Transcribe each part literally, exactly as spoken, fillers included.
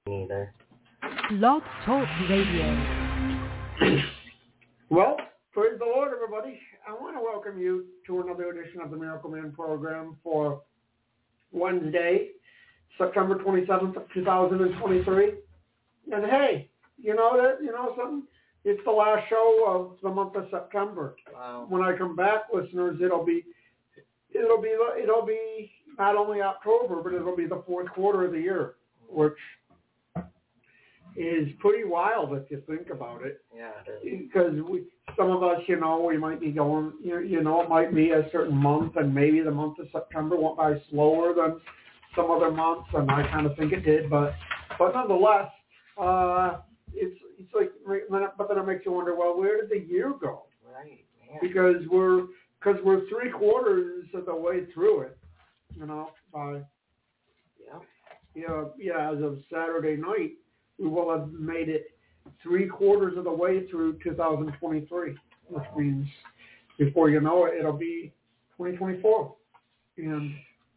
either. Blog Talk Radio. Well, praise the Lord, everybody. I want to welcome you to another edition of the Miracle Man program for Wednesday, September twenty-seventh of two thousand twenty-three. And hey, you know that, you know something? It's the last show of the month of September. Wow. When I come back, listeners, it'll be, it'll be, it'll be not only October, but it'll be the fourth quarter of the year, which is pretty wild if you think about it. Yeah. Because we, some of us, you know, we might be going, you, you know, it might be a certain month, and maybe the month of September went by slower than some other months, and I kind of think it did, but but nonetheless, uh, it's it's like, but then it makes you wonder, well, where did the year go? Right. Man. Because we're because we're three quarters of the way through it, you know. By yeah, yeah, yeah. As of Saturday night, we will have made it three quarters of the way through two thousand twenty-three, which means before you know it, it'll be twenty twenty-four, and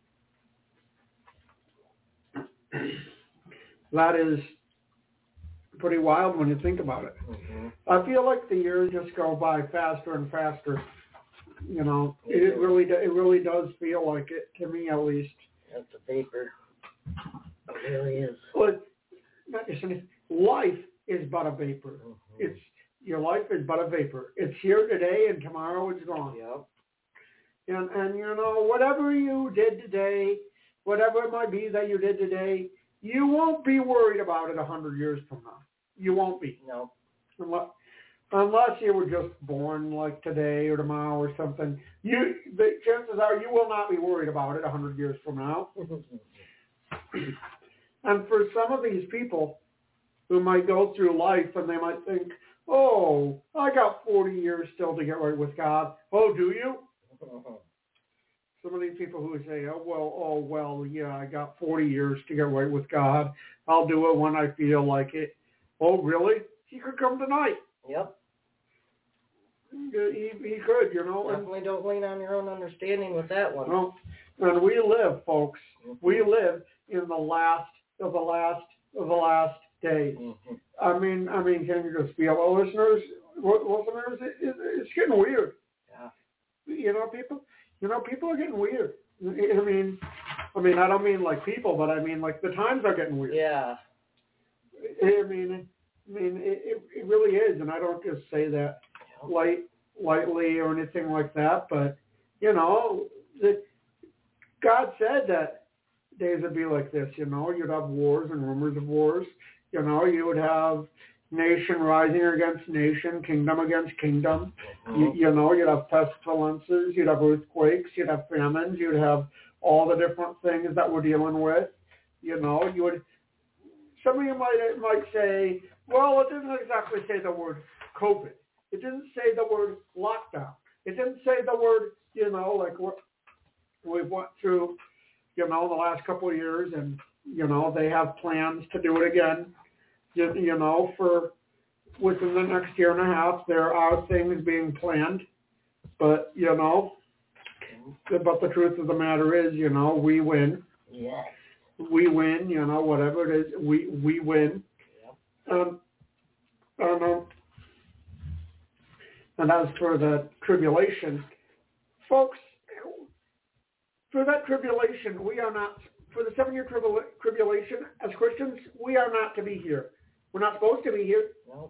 that is pretty wild when you think about it. Mm-hmm. I feel like the years just go by faster and faster. You know, it, it really, it really does feel like it to me, at least. That's a vapor. It really is. But life is but a vapor. Mm-hmm. It's your life is but a vapor. It's here today, and tomorrow it's gone. Yep. And and you know, whatever you did today, whatever it might be that you did today, you won't be worried about it a hundred years from now. You won't be. No. Unless, unless you were just born like today or tomorrow or something. You, the chances are you will not be worried about it a hundred years from now. And for some of these people who might go through life and they might think, oh, I got forty years still to get right with God. Oh, do you? Some of these people who say, oh, well, oh, well, yeah, I got forty years to get right with God. I'll do it when I feel like it. Oh, really? He could come tonight. Yep. He, he could, you know. Definitely and, don't lean on your own understanding with that one. Well, and we live, folks. Mm-hmm. We live in the last of the last of the last days. Mm-hmm. I mean, I mean, can you just feel, well, listeners, listeners, it, it, it's getting weird. Yeah. You know, people. You know, people are getting weird. I mean, I mean, I don't mean like people, but I mean like the times are getting weird. Yeah. I mean, I mean, it, it really is, and I don't just say that light, lightly or anything like that. But you know, the, God said that days would be like this. You know, you'd have wars and rumors of wars. You know, you would have nation rising against nation, kingdom against kingdom. Mm-hmm. You, you know, you'd have pestilences, you'd have earthquakes, you'd have famines, you'd have all the different things that we're dealing with. You know, you would. Some of you might might say, well, it didn't exactly say the word COVID. It didn't say the word lockdown. It didn't say the word, you know, like what we've went through, you know, the last couple of years, and you know, they have plans to do it again. You, you know, for within the next year and a half, there are things being planned. But, you know, but the truth of the matter is, you know, we win. Yes. We win, you know, whatever it is, we, we win. Yep. Um, and, um, and as for the tribulation, folks, for that tribulation, we are not, for the seven-year tribula- tribulation, as Christians, we are not to be here. We're not supposed to be here. No.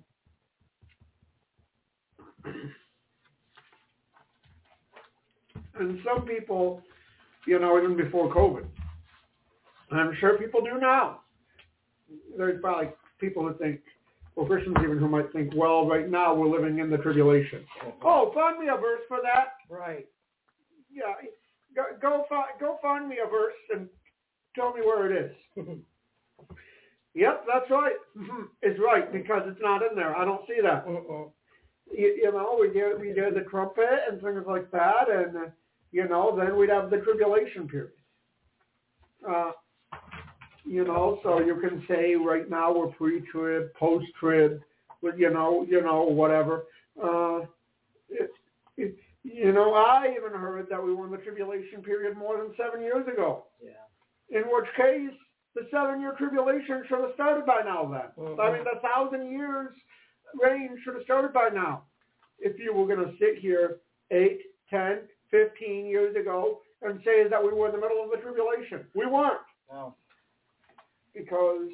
And some people, you know, even before COVID, I'm sure people do now. There's probably people who think, or Christians even who might think, well, right now we're living in the tribulation. Oh, find me a verse for that. Right. Yeah, go go find, go find me a verse and tell me where it is. Yep, that's right. It's right, because it's not in there. I don't see that. Uh-uh. You, you know, we do, we do the trumpet and things like that, and, uh, you know, then we'd have the tribulation period. Uh, you know, so you can say right now we're pre-trib, post-trib, you know, you know, whatever. Uh, it, it, you know, I even heard that we were in the tribulation period more than seven years ago. Yeah. In which case, the seven-year tribulation should have started by now then. Mm-hmm. I mean, the thousand years reign should have started by now. If you were going to sit here eight, ten, fifteen years ago and say that we were in the middle of the tribulation. We weren't. No. Because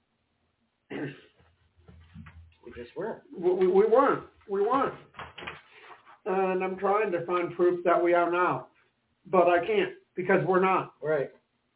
we just weren't. We, we, we weren't. We weren't. And I'm trying to find proof that we are now. But I can't because we're not. Right.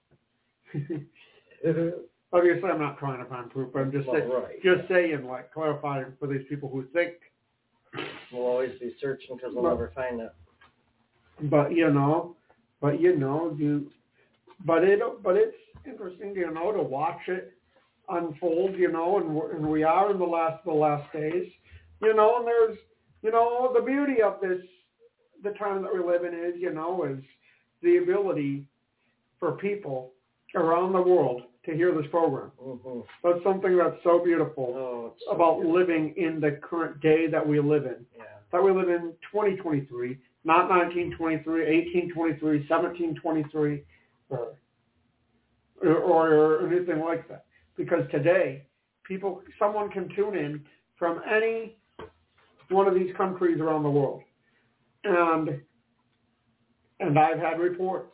Obviously, I'm not trying to find proof. I'm just, well, say, right. just saying, like, clarifying for these people who think. We'll always be searching because we'll but, never find it. But, you know, but, you know, you, but it, but it's interesting, you know, to watch it unfold, you know, and, we're, and we are in the last, the last days, you know, and there's, you know, the beauty of this, the time that we live in is, you know, is the ability for people around the world to hear this program. Mm-hmm. That's something that's so beautiful oh, so about beautiful. living in the current day that we live in. Yeah. That we live in twenty twenty-three, not nineteen twenty-three, eighteen twenty-three, seventeen twenty-three, or, or, or anything like that. Because today, people, someone can tune in from any one of these countries around the world. And and I've had reports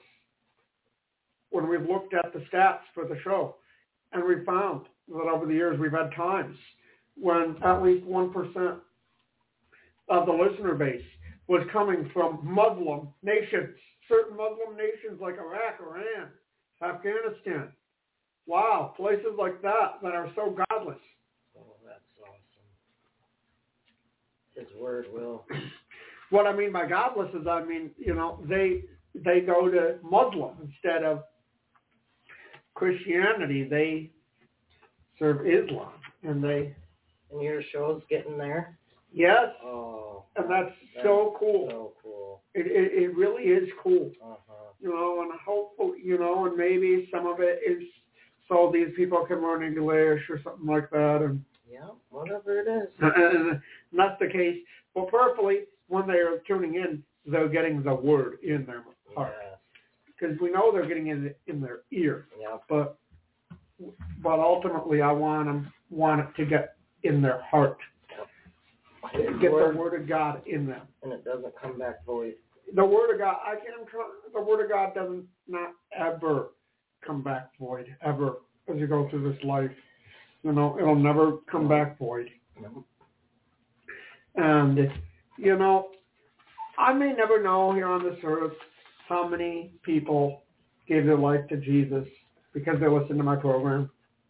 when we've looked at the stats for the show, and we found that over the years we've had times when at least one percent of the listener base was coming from Muslim nations, certain Muslim nations like Iraq, Iran, Afghanistan. Wow, places like that that are so godless. Oh, that's awesome. His word will. What I mean by godless is, I mean, you know, they they go to Muslim instead of Christianity. They serve Islam, and they. And your show's getting there. Yes. Oh. And that's, that's so cool. So cool. It, it it really is cool. Uh-huh. You know, and hopefully, you know, and maybe some of it is so these people can learn English or something like that, and. Yeah, whatever it is. And that's the case. Well, prayerfully, when they are tuning in, they're getting the word in their heart. Because we know they're getting it in their ear. Yeah. But but ultimately, I want them want it to get in their heart. Yep. Get word, the word of God in them. And it doesn't come back void. The word of God, I can't. The word of God doesn't not ever come back void ever as you go through this life. You know, it'll never come back void. No. And, you know, I may never know here on this earth how many people gave their life to Jesus because they listened to my program.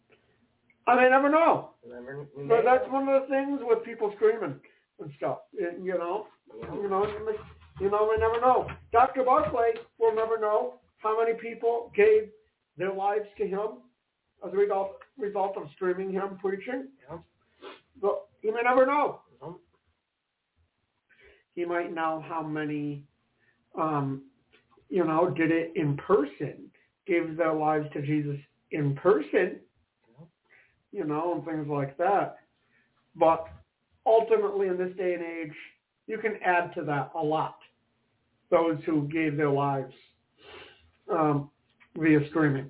I may never know. Never, but that's one of the things with people screaming and stuff. You know, yeah. you know, you know, we never know. Doctor Barclay will never know how many people gave their lives to him as a result, result of streaming him preaching. Yeah. But he may never know. Yeah. He might know how many, um, you know, did it in person, gave their lives to Jesus in person, yeah. you know, and things like that. But ultimately, in this day and age, you can add to that a lot. Those who gave their lives um, via streaming.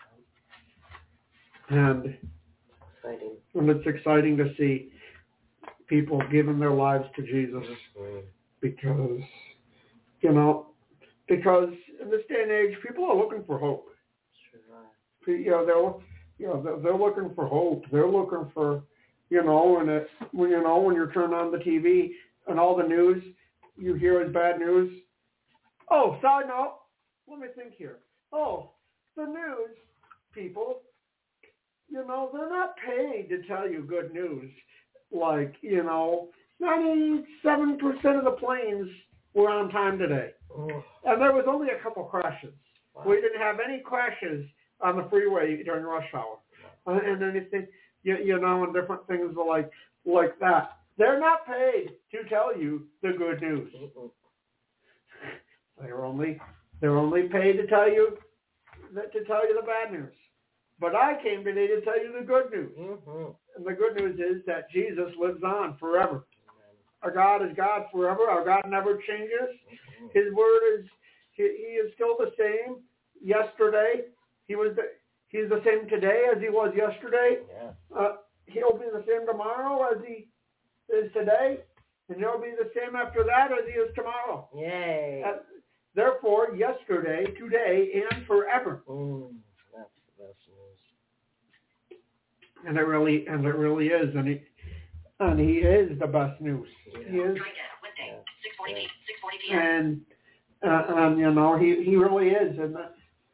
And, exciting. and it's exciting to see people giving their lives to Jesus mm-hmm. because, you know, because in this day and age, people are looking for hope. Sure. You know, they're, you know, they're, they're looking for hope. They're looking for, you know, when it, when you know, when you're turning on the T V and all the news you hear is bad news. Oh, side note, let me think here. Oh, the news people. You know, they're not paid to tell you good news. Like, you know, ninety-seven percent of the planes were on time today. Oh. And there was only a couple crashes. Wow. We didn't have any crashes on the freeway during rush hour. Wow. And anything, you, you know, and different things like like that. They're not paid to tell you the good news. Mm-hmm. They're only they're only paid to tell you that, to tell you the bad news. But I came today to tell you the good news. Mm-hmm. And the good news is that Jesus lives on forever. Amen. Our God is God forever. Our God never changes. Mm-hmm. His word is, he, he is still the same. Yesterday, he was the, He's the same today as he was yesterday. Yeah. Uh, he'll be the same tomorrow as he is today, and he'll be the same after that as he is tomorrow. Yay. Uh, therefore, yesterday, today, and forever. Mm, that's the best news. And it really, and it really is, and he, and he is the best news. Yeah. He is. Yeah. six forty p.m. And, uh, and you know, he, he really is, and uh,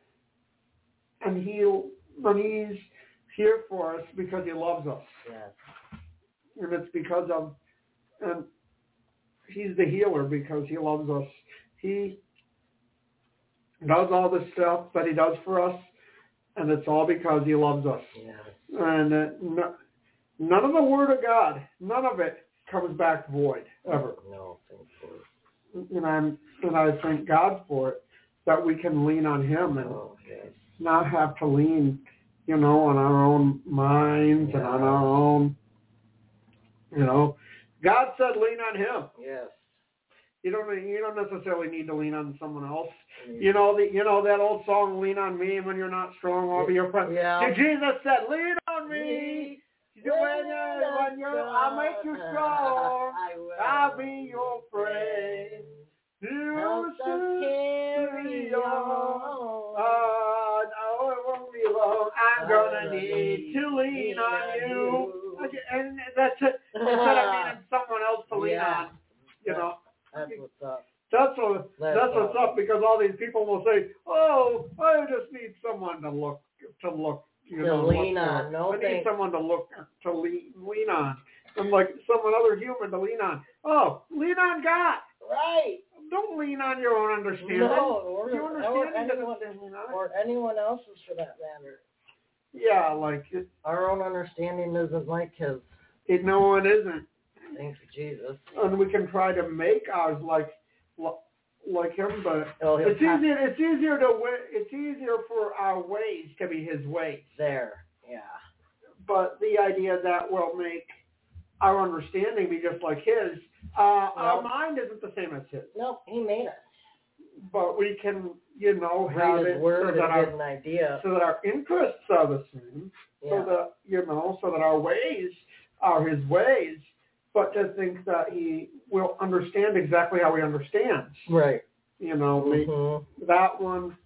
and he and he's here for us because he loves us, Yes. and it's because of, and he's the healer because he loves us. He does all the stuff that he does for us, and it's all because he loves us. Yes. And uh, no, none of the Word of God, none of it comes back void ever. No, thankfully. And I'm and I thank God for it, that we can lean on Him and Oh, yes. not have to lean, you know, on our own minds Yeah. and on our own, you know. God said lean on Him. Yes. You don't you don't necessarily need to lean on someone else. Mm. You know the you know that old song, "Lean on Me when you're not strong, I'll be your friend." Yeah. Jesus said, "Lean on me. Me. When you're, when you're, I'll make you strong. I will. I'll be your friend. You Help us carry on. Oh, no, it won't be long. I'm gonna need to lean on you." Okay, and that's it. Instead of needing someone else to lean Yeah. on, you know. That's what's up. That's what That's that's what's up. up, because all these people will say, "Oh, I just need someone to look to look." You To know, lean look for. on. No I need thanks. someone to look to lean, lean on. I'm like someone other human to lean on. Oh, lean on God. Right. Don't lean on your own understanding. No, or, your or understanding anyone, doesn't lean on it. or anyone else's for that matter. Yeah, like it, Our own understanding isn't like his. it. No, it isn't. Thanks to Jesus. And we can try to make ours like like Him, but Oh, he'll it's pa- easier. It's easier to wa- it's easier for our ways to be His ways. There. Yeah. But the idea that will make our understanding be just like His, uh, our Nope. mind isn't the same as His. Nope. He made us. But we can, you know, have Read it his word so and that, get our, an idea. so that our interests are the same, Yeah. so that, you know, so that our ways are His ways, but to think that He will understand exactly how He understands. Right. You know, we- Mm-hmm. that one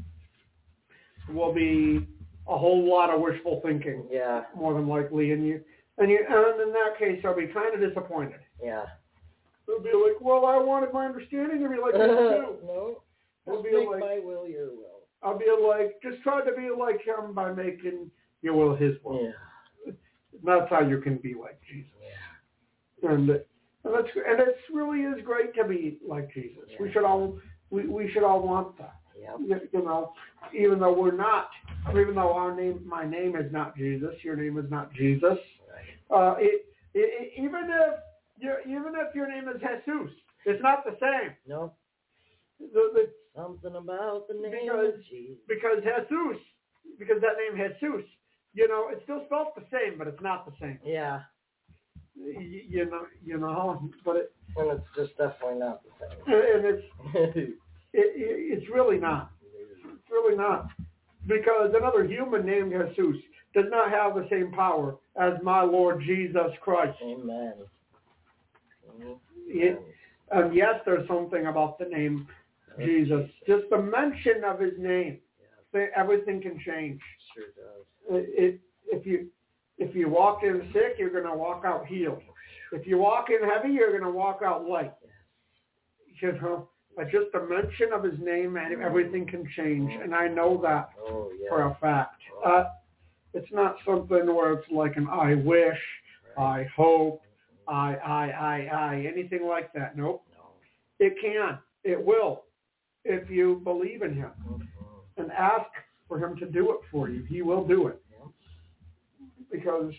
will be a whole lot of wishful thinking, Yeah. more than likely, and you, and you, and in that case, I'll be kind of disappointed. Yeah. It'll be like, well, I wanted my understanding to be like this too. No. It'll Just be make like, my will your will. I'll be like, just try to be like Him by making your will His will. Yeah. That's how you can be like Jesus. Yeah. And and that's and it really is great to be like Jesus. Yeah. We should all we, we should all want that. Yep. You, you know, even though we're not, even though our name, my name is not Jesus, your name is not Jesus. Right. Uh, it, it, even if you even if your name is Jesus, it's not the same. Nope. The, the, Something about the name Because- of Jesus. because Jesus, because that name Jesus, you know, it's still spelled the same, but it's not the same. Yeah. You, you know, you know, but it, And it's just definitely not the and it's same. it, it, it's really not. It's really not, because another human named Jesus does not have the same power as my Lord Jesus Christ. Amen. Amen. It, and yes, there's something about the name Jesus. Just the mention of His name, Yeah, everything can change. sure does. It, it, if you if you walk in sick, you're going to walk out healed. If you walk in heavy, you're going to walk out light. You know, but just the mention of His name, and everything can change, and I know that Oh, yeah. for a fact. Uh, it's not something where it's like an I wish, I hope, I, I, I, I, anything like that. Nope. No. It can. It will. If you believe in Him Mhm. and ask for Him to do it for you, He will do it. Yeah. Because,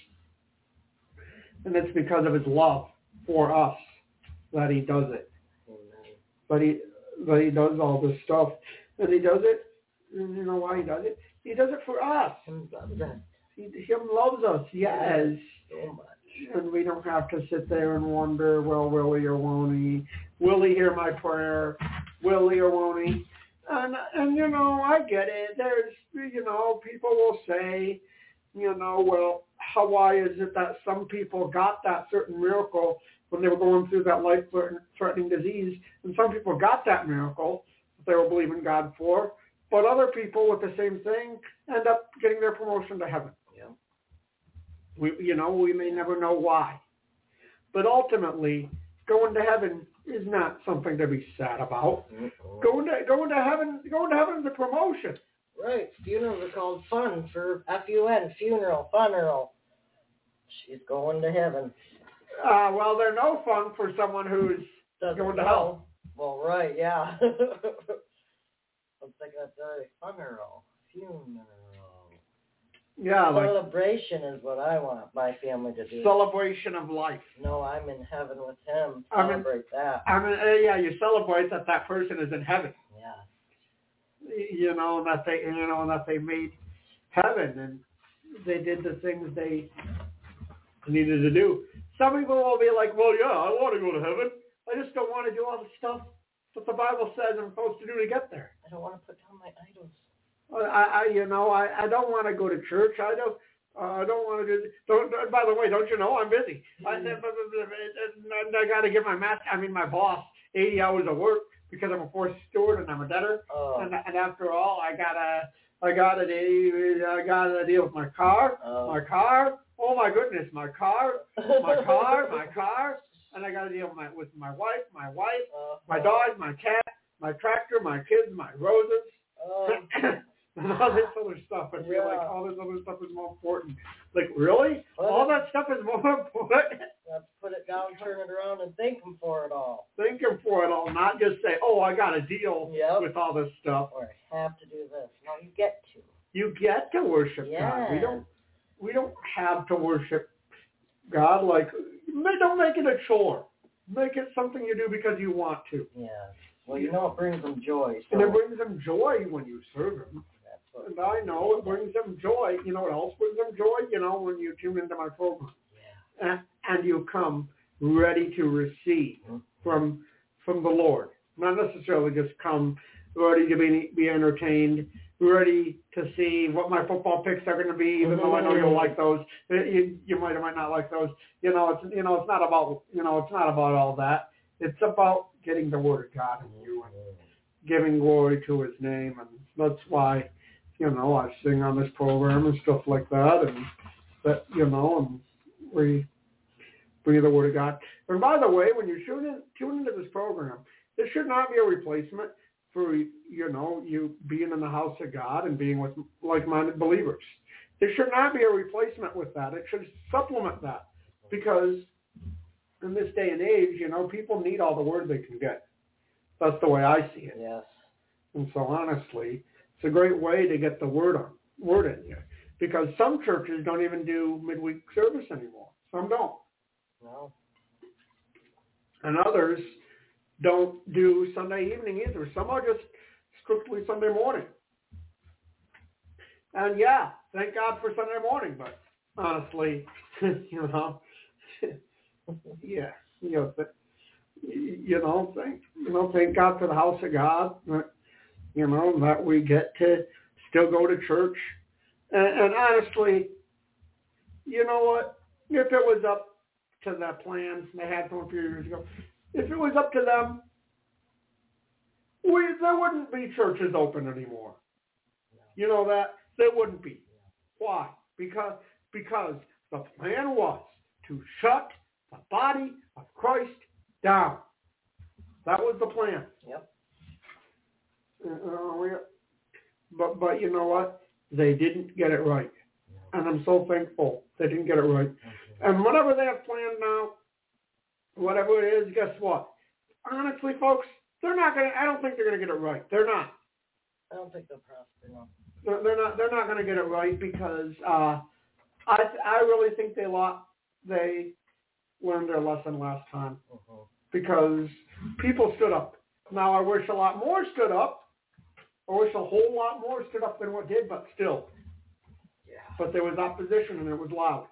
and it's because of His love for us that He does it. Amen. But He, but He does all this stuff. And He does it, and you know why He does it? He does it for us. Him loves us He, Him loves us, yes. so much. And we don't have to sit there and wonder, well, will He or won't He? Will He hear my prayer? Will He or won't He? And, and, you know, I get it. There's, you know, people will say, you know, well, how, why is it that some people got that certain miracle when they were going through that life-threatening disease, and some people got that miracle that they were believing God for, but other people with the same thing end up getting their promotion to heaven. Yeah. We, you know, we may never know why. But ultimately, going to heaven is not something to be sad about. Mm-hmm. Going to going to heaven, going to heaven is a promotion. Right. Funerals are called fun for F U N, funeral, funeral. She's going to heaven. Uh, well, they're no fun for someone who's Doesn't going to know. hell. Well, right, yeah. I'm thinking that's a funeral, funeral. Yeah, like Celebration is what I want my family to do. celebration of life. No, I'm in heaven with him. I'm in- Celebrate that. I mean, uh, yeah, you celebrate that that person is in heaven. Yeah. You know, and that they, you know, and that they made heaven and they did the things they needed to do. Some people will be like, well, yeah, I want to go to heaven. I just don't want to do all the stuff that the Bible says I'm supposed to do to get there. I don't want to put down my idols. I, I you know, I, I don't want to go to church. I don't. Uh, I don't want to do. Don't. By the way, don't you know I'm busy? Mm-hmm. I, I got to give my master. I mean, my boss eighty hours of work because I'm a forced steward and I'm a debtor. Oh. And, and after all, I gotta. I gotta. I gotta deal with my car. Oh. My car. Oh my goodness, my car. My car. My car. And I gotta deal with my with my wife. My wife. Uh, My dog. My cat. My tractor. My kids. My roses. Oh. And all this other stuff, and Yeah. feel like all this other stuff is more important. Like, really? Well, all that stuff is more important? Let's put it down, turn it around, and thank him for it all. Thank him for it all, not just say, oh, I got to deal Yep. with all this stuff. Or have to do this. No, you get to. You get to worship Yeah. God. We don't. We don't have to worship God like. Don't make it a chore. Make it something you do because you want to. Yeah. Well, you know it brings them joy. So. And it brings them joy when you serve Him. That's what, And I know it brings them joy. You know what else brings them joy? You know, when you tune into my program. yeah. And, and you come ready to receive Mm-hmm. from from the Lord. Not necessarily just come ready to be be entertained, ready to see what my football picks are going to be, even mm-hmm. though I know you'll like those. You, you might or might not like those. You know, it's you know it's not about you know it's not about all that. It's about getting the Word of God in you and giving glory to His name, and that's why you know I sing on this program and stuff like that, and that you know and we bring the Word of God. And by the way, when you tune in tune into this program, this should not be a replacement for you know you being in the house of God and being with like-minded believers. It should not be a replacement with that. It should supplement that, because in this day and age, you know, people need all the Word they can get. That's the way I see it. Yes. And so honestly, it's a great way to get the Word on Word in you, because some churches don't even do midweek service anymore. Some don't. No. And others don't do Sunday evening either. Some are just strictly Sunday morning. And yeah, thank God for Sunday morning, but honestly, you know, yeah, you know, but, you know, thank you know, thank God for the house of God. That, you know, that we get to still go to church. And, and honestly, you know what? If it was up to the plans they had from a few years ago, if it was up to them, we there wouldn't be churches open anymore. You know that? There wouldn't be. Why? Because because the plan was to shut the body of Christ down. That was the plan. Yep. Uh, we, but but you know what? They didn't get it right, and I'm so thankful they didn't get it right. And whatever they have planned now, whatever it is, guess what? Honestly, folks, they're not gonna. I don't think they're gonna get it right. They're not. I don't think they'll prosper, no. They're, they're not. They're not gonna get it right because uh, I I really think they lost. They learned their lesson last time Uh-huh. because people stood up. Now I wish a lot more stood up. I wish a whole lot more stood up than what did, but still. Yeah. But there was opposition and it was loud.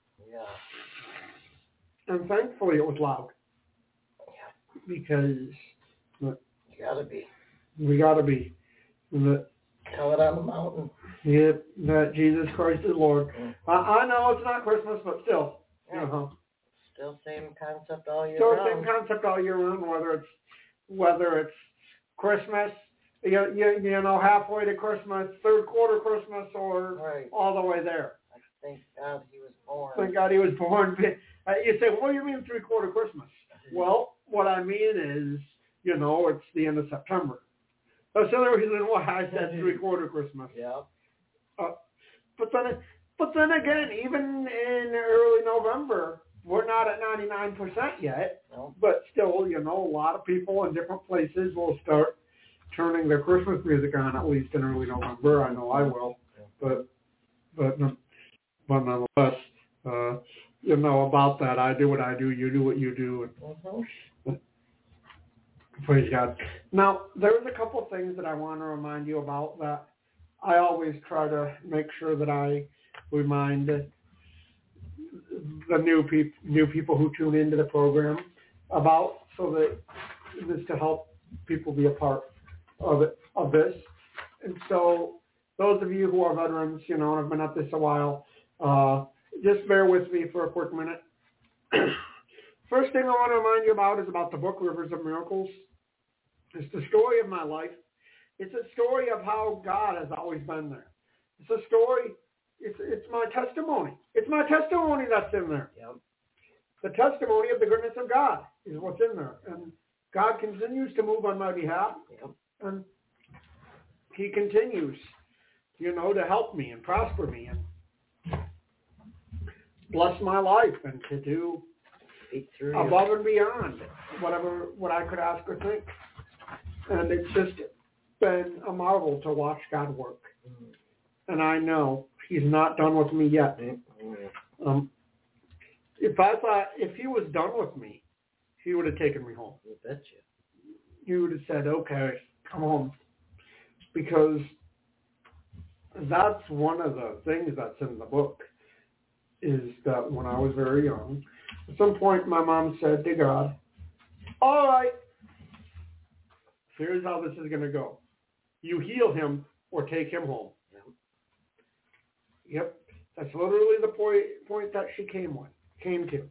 Yeah. And thankfully it was loud. Yeah. Because You gotta be. we got to be. That, Tell it on the mountain. yeah, that Jesus Christ is Lord. Mm. I, I know it's not Christmas, but still, Yeah. uh-huh. Still same concept all year So round. same concept all year round, whether it's whether it's Christmas, you, you, you know, halfway to Christmas, third quarter Christmas, or Right. all the way there. Thank God he was born. Thank God he was born. Uh, you say, what do you mean three quarter Christmas? Well, what I mean is, you know, it's the end of September. That's the other reason why I said three quarter Christmas. Yeah. Uh, but then, but then again, even in early November, we're not at ninety-nine percent yet. No. But still, you know, a lot of people in different places will start turning their Christmas music on, at least in early November. I know I will. But, but, but nonetheless, uh, you know, about that, I do what I do, you do what you do. Mm-hmm. Praise God. Now, there's a couple things that I want to remind you about that I always try to make sure that I remind the new people, new people who tune into the program about, so that this to help people be a part of it, of this. And so, those of you who are veterans, you know, and have been at this a while, uh, just bear with me for a quick minute. First thing I want to remind you about is about the book Rivers of Miracles. It's the story of my life. It's a story of how God has always been there. It's a story, it's it's my testimony. It's my testimony that's in there. Yep. The testimony of the goodness of God is what's in there. And God continues to move on my behalf. Yep. And he continues, you know, to help me and prosper me and bless my life and to do Speak through above you. and beyond whatever what I could ask or think. And it's just been a marvel to watch God work. Mm-hmm. And I know he's not done with me yet. Mm-hmm. Um, if I thought, if he was done with me, he would have taken me home. I bet you. He would have said, okay, come home. Because that's one of the things that's in the book, is that when I was very young, at some point my mom said to God, all right, here's how this is going to go. You heal him or take him home. Yep. Yep. That's literally the point point that she came with, came to.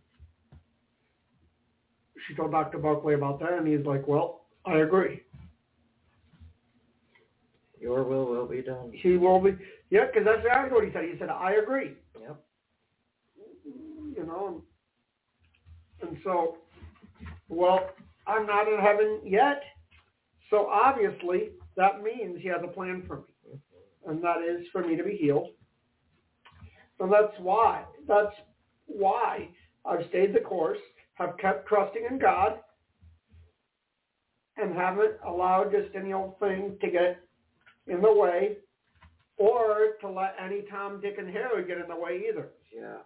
She told Doctor Buckley about that, and he's like, well, I agree. Your will will be done. He will be, yeah, because that's exactly what he said. He said, I agree. Yep. You know, and so, well, I'm not in heaven yet, so obviously that means he has a plan for me, and that is for me to be healed. So that's why, that's why I've stayed the course, have kept trusting in God, and haven't allowed just any old thing to get in the way, or to let any Tom, Dick, and Harry get in the way either. Yeah.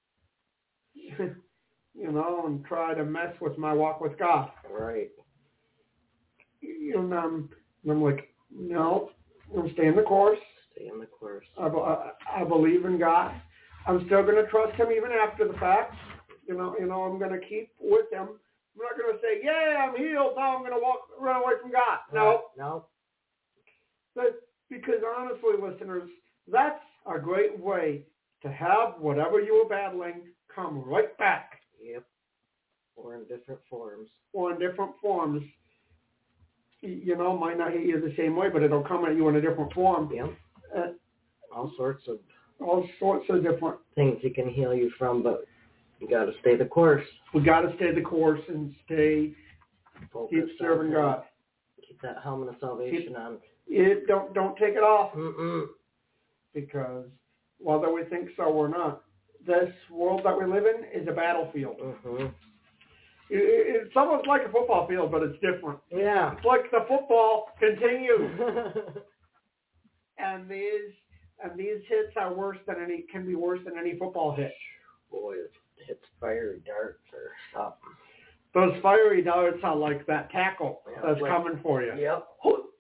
You know, and try to mess with my walk with God. Right. And um, I'm like, no, I'm staying the course. Stay in the course. I, I, I believe in God. I'm still going to trust him even after the fact. You know, you know, I'm going to keep with him. I'm not going to say, yeah, I'm healed. Now I'm going to walk, run away from God. No. No. But because honestly, listeners, that's a great way to have whatever you were battling come right back. Yep. Or in different forms. Or in different forms. You know, might not hit you the same way, but it'll come at you in a different form. Yep. Uh, all sorts of all sorts of different things he can heal you from, but you got to stay the course. We got to stay the course and stay, Focus keep serving God. Keep that helmet of salvation keep, on. It, don't don't take it off. Mm-mm. Because whether we think so or not, this world that we live in is a battlefield. Mm-hmm. It, it's almost like a football field, but it's different. Yeah. It's like the football continues. and these and these hits are worse than any can be worse than any football hit. Boy, it hits fiery darts or something. Those fiery darts are like that tackle yeah, that's like, coming for you. Yep.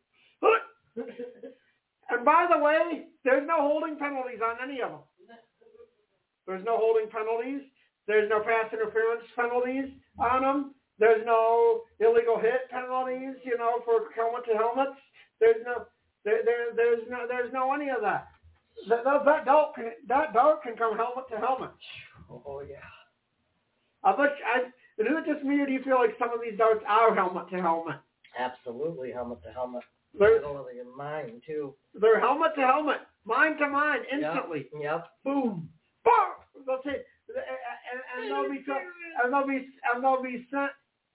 And by the way, there's no holding penalties on any of them. There's no holding penalties. There's no pass interference penalties on them. There's no illegal hit penalties, you know, for helmet to helmets. There's no There, there, there's no, there's no any of that. That, that, that dart can, that dart can come helmet to helmet. Oh yeah. I bet. I, is it just me, or do you feel like some of these darts are helmet to helmet? Absolutely, helmet to helmet. They're, Middle of your mind too. they're helmet to helmet, mind to mind, instantly. Yep. yep. Boom. Boom. That's it. And, and they'll be, and they'll be, and they'll be sent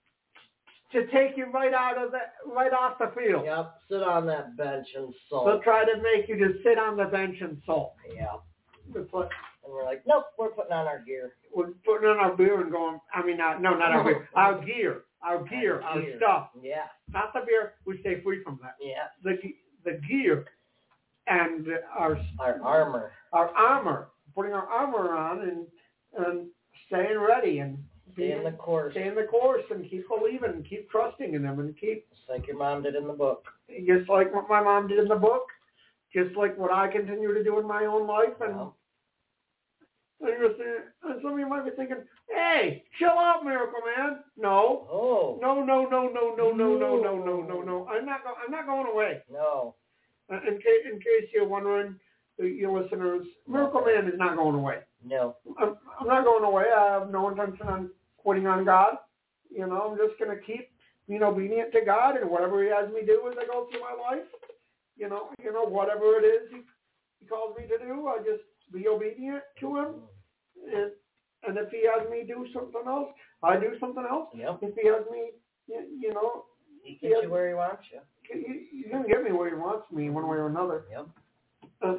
to take you right out of the, right off the field. Yep. Sit on that bench and sulk. They'll try to make you just sit on the bench and sulk. Yep. That's what, And we're like, nope, we're putting on our gear. we're putting on our beer and going. I mean, not, no, not our beer. Our gear. Our gear. Our Our gear. stuff. Yeah. Not the beer. We stay free from that. Yeah. The the gear and our Our armor. our armor. Putting our armor on and and staying ready and Stay in the course. stay in the course and keep believing and keep trusting in them and keep Just like your mom did in the book. just like what my mom did in the book, just like what I continue to do in my own life. And, Well, and, you're saying, and some of you might be thinking, hey, chill out, Miracle Man. No. oh. No, no, no, no, no, no, no, no, no, no, no. I'm not go- I'm not going away. No. Uh, in case in case you're wondering, uh, your listeners, Miracle Man is not going away. No. I'm, I'm not going away. I have no intention on quitting on God. You know, I'm just going to keep being obedient to God and whatever He has me do as I go through my life. You know, you know, whatever it is He, he calls me to do, I just be obedient to Him. And and if He has me do something else, I do something else. Yep. If He has me, you, you know, He gets you where he wants you. He, he can get me where He wants me one way or another. Yep. Uh,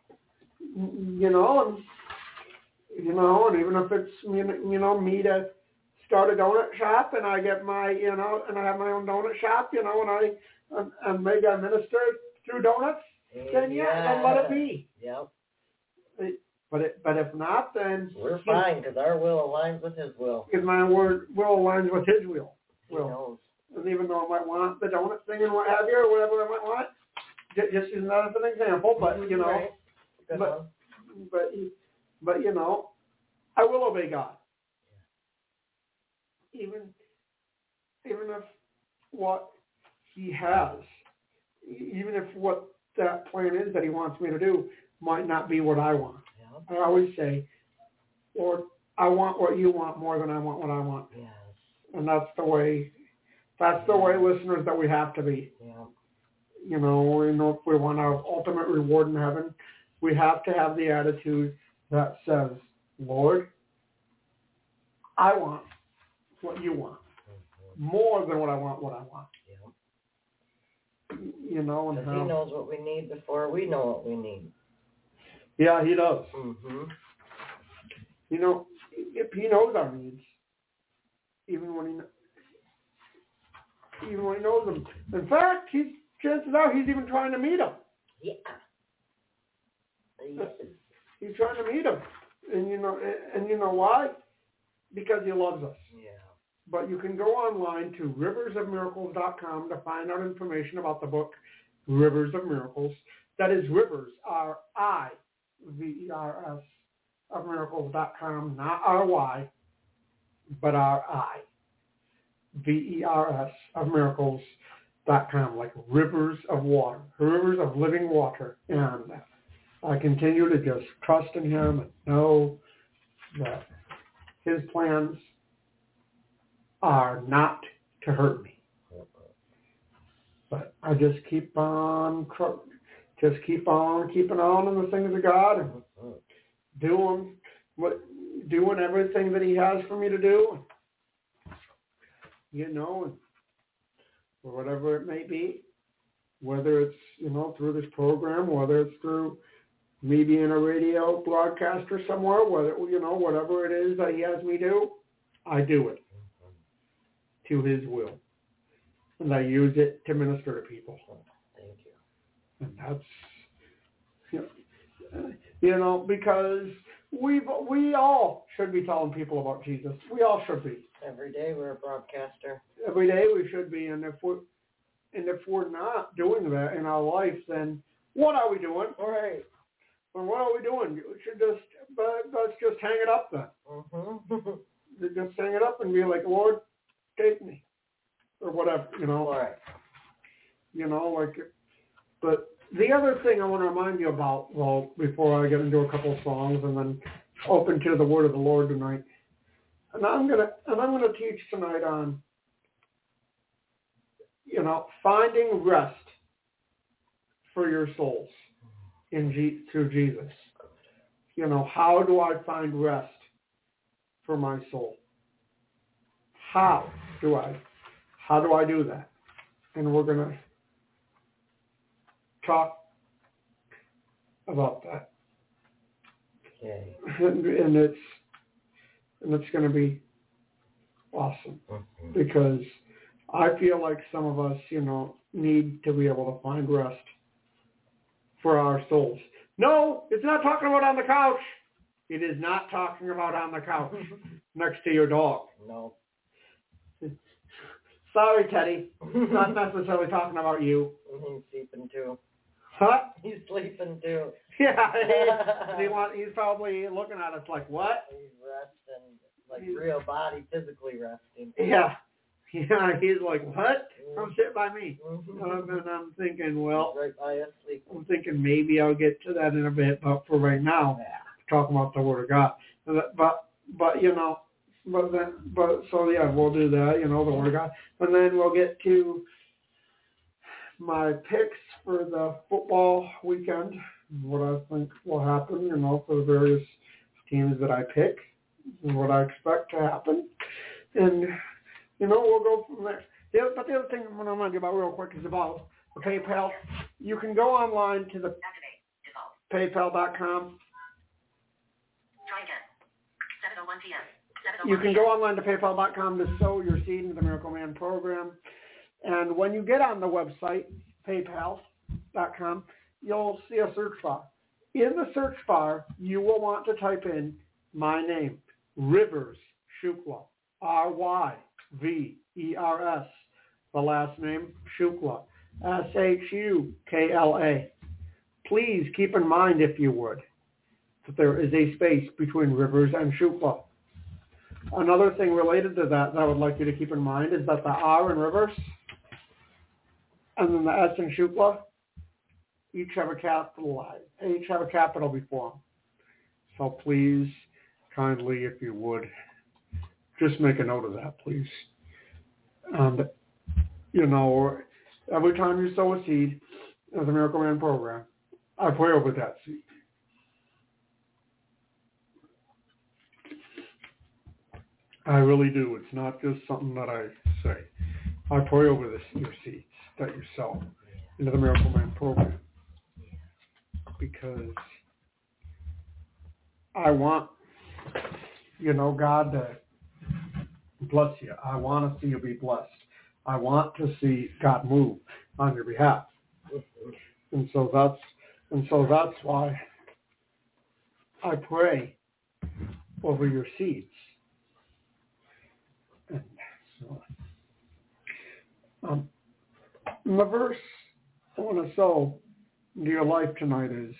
you know, and you know, and even if it's you know me to start a donut shop and I get my you know and I have my own donut shop, you know, and I and, and maybe I minister through donuts, then yeah, yeah. then let it be. Yep. But it, but if not, then We're fine because our will aligns with his will. because my word will aligns with His will. He will. knows. And even though I might want the donut thing and what have you, or whatever I might want, ju- just using that as an example, but you know, Right. Good but one. but but you know, I will obey God. Even even if what He has, even if what that plan is that He wants me to do might not be what I want. Yep. I always say, Lord, I want what You want more than I want what I want. Yes. And that's the way, that's the way, listeners, that we have to be. Yep. You know, we know if we want our ultimate reward in heaven, we have to have the attitude that says, Lord, I want what You want more than what I want what I want. Yep. You know, and Because he how, knows what we need before we know what we need. yeah, He does. Mm-hmm. You know, if He knows our needs, even when He even when He knows them. In fact, He's chances are He's even trying to meet them. Yeah. Yes. He's trying to meet them, and you know, and you know why? Because He loves us. Yeah. But you can go online to rivers of miracles dot com to find out information about the book Rivers of Miracles. That is Rivers, R I V E R S, of miracles dot com, not R Y, but R I V E R S, of miracles dot com, like rivers of water, rivers of living water. And I continue to just trust in Him and know that His plans are not to hurt me. But I just keep on, just keep on keeping on in the things of God and doing what, doing everything that He has for me to do. You know, and or whatever it may be, whether it's you know through this program, whether it's through me being a radio broadcaster somewhere, whether you know whatever it is that He has me do, I do it to His will, and I use it to minister to people. Thank you. And that's, you know, you know, because we we all should be telling people about Jesus. We all should be. Every day we're a broadcaster. Every day we should be. And if we're, and if we're not doing that in our life, then what are we doing? All right. Well, what are we doing? We should just, but let's just hang it up then. Mm-hmm. Just hang it up and be like, Lord, take me. Or whatever, you know. All right. You know, like, but the other thing I want to remind you about, well, before I get into a couple of songs and then open to the Word of the Lord tonight, and I'm gonna and I'm gonna teach tonight on, you know, finding rest for your souls in G- through Jesus. You know, how do I find rest for my soul? How do I? How do I do that? And we're gonna talk about that. Okay. And, and it's and it's going to be awesome Mm-hmm. because I feel like some of us, you know, need to be able to find rest for our souls. No, it's not talking about on the couch. It is not talking about on the couch next to your dog. No. Sorry, Teddy. It's not necessarily talking about you. He's sleeping too. Huh? He's sleeping too. Yeah. He, he want, he's probably looking at us like, what? He's resting, like real body, physically resting. Yeah. Yeah, he's like, what? Come sit by me. Mm-hmm. Um, and I'm thinking, well, He's right by us sleeping. I'm thinking maybe I'll get to that in a bit, but for right now, Yeah. talking about the Word of God. But, but, but you know, but then, but, so yeah, we'll do that, you know, the Word of God. And then we'll get to my picks for the football weekend, what I think will happen, you know, for the various teams that I pick, and what I expect to happen. And, you know, we'll go from there. The other, but the other thing I want to remind you about real quick is about the PayPal. You can go online to the Activate. Default. paypal dot com. Try again. seven oh one p.m. seven oh one You can p.m. go online to paypal dot com to sow your seed into the Miracle Man program. And when you get on the website, paypal dot com, you'll see a search bar. In the search bar, you will want to type in my name, Rivers Shukla, R Y V E R S, the last name, Shukla, S H U K L A. Please keep in mind, if you would, that there is a space between Rivers and Shukla. Another thing related to that that I would like you to keep in mind is that the R in Rivers and then the S in Shukla each have a capital, each have a capital before them. So please, kindly, if you would, just make a note of that, please. And, you know, every time you sow a seed as a Miracle Man program, I pray over that seed. I really do. It's not just something that I say. I pray over this, your seeds that you sow into the Miracle Man program, because I want, you know, God to bless you. I want to see you be blessed. I want to see God move on your behalf. And so that's and so that's why I pray over your seeds. And so, um, the verse I want to sow into your life tonight is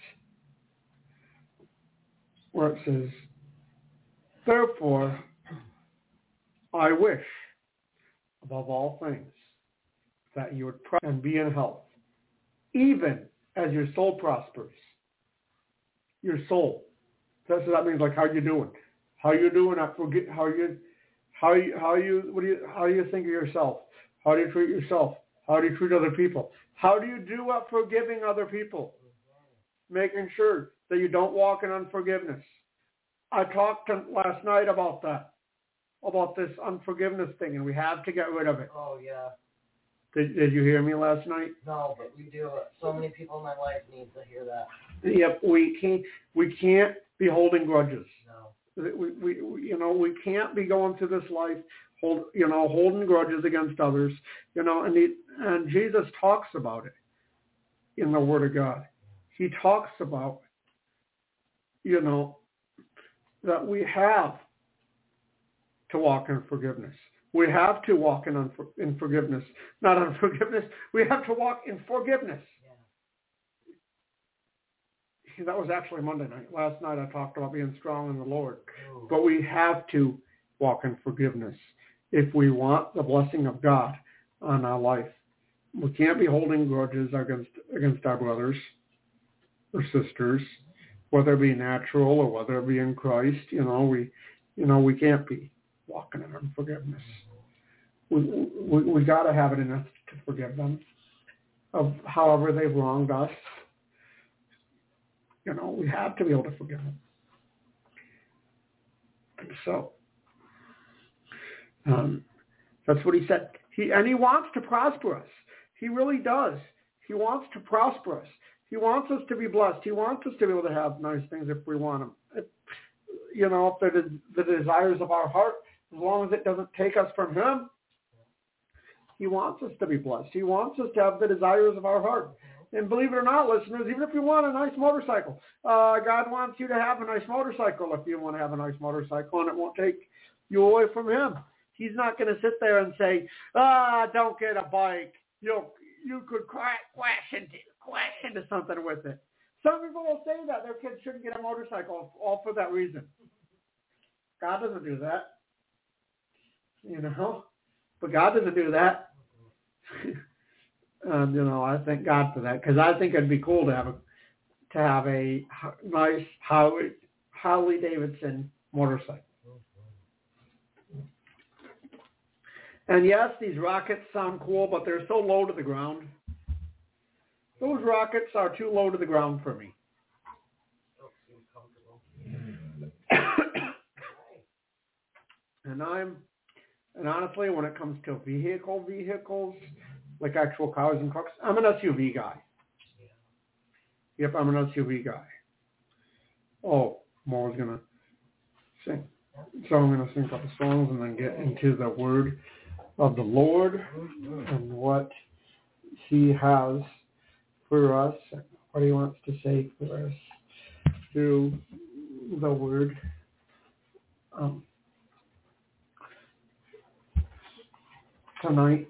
where it says, therefore, I wish, above all things, that you would prosper and be in health, even as your soul prospers. Your soul. That's what that means. Like, how you doing? How you doing? I forget how you, how you, how you, what do you, how do you think of yourself? How do you treat yourself? How do you treat other people? How do you do at forgiving other people? Making sure that you don't walk in unforgiveness. I talked to, last night about that, about this unforgiveness thing, and we have to get rid of it. Oh, yeah. Did, did you hear me last night? No, but we do it. So many people in my life need to hear that. Yep, we can't. We can't be holding grudges. No. We, we, we, you know, we can't be going through this life, hold, you know, holding grudges against others. You know, and he, and Jesus talks about it in the Word of God. He talks about, you know, that we have to walk in forgiveness. We have to walk in, unfor- in forgiveness. Not unforgiveness. We have to walk in forgiveness. Yeah. That was actually Monday night. Last night I talked about being strong in the Lord. Ooh. But we have to walk in forgiveness if we want the blessing of God on our life. We can't be holding grudges against against our brothers. or sisters, whether it be natural or whether it be in Christ. You know, we, you know, we can't be walking in unforgiveness. We we, we got to have it in us to forgive them of however they've wronged us. You know, we have to be able to forgive them. And so, um, that's what he said. He and he wants to prosper us. He really does. He wants to prosper us. He wants us to be blessed. He wants us to be able to have nice things if we want them. If, you know, if they're the, the desires of our heart, as long as it doesn't take us from him, he wants us to be blessed. He wants us to have the desires of our heart. And believe it or not, listeners, even if you want a nice motorcycle, uh, God wants you to have a nice motorcycle if you want to have a nice motorcycle, and it won't take you away from him. He's not going to sit there and say, ah, don't get a bike. You you could crash, crash, into, crash into something with it. Some people will say that their kids shouldn't get a motorcycle, all for that reason. God doesn't do that. You know? But God doesn't do that. And, you know, I thank God for that, because I think it'd be cool to have a to have a nice Harley, Harley Davidson motorcycle. And yes, these rockets sound cool, but they're so low to the ground. Those rockets are too low to the ground for me. and I'm, and honestly, when it comes to vehicle vehicles, like actual cars and trucks, I'm an S U V guy. Yep, I'm an S U V guy. Oh, Mo's gonna sing. So I'm gonna sing a couple songs and then get into the word of the Lord and what he has for us, what he wants to say for us through the word. Um, tonight.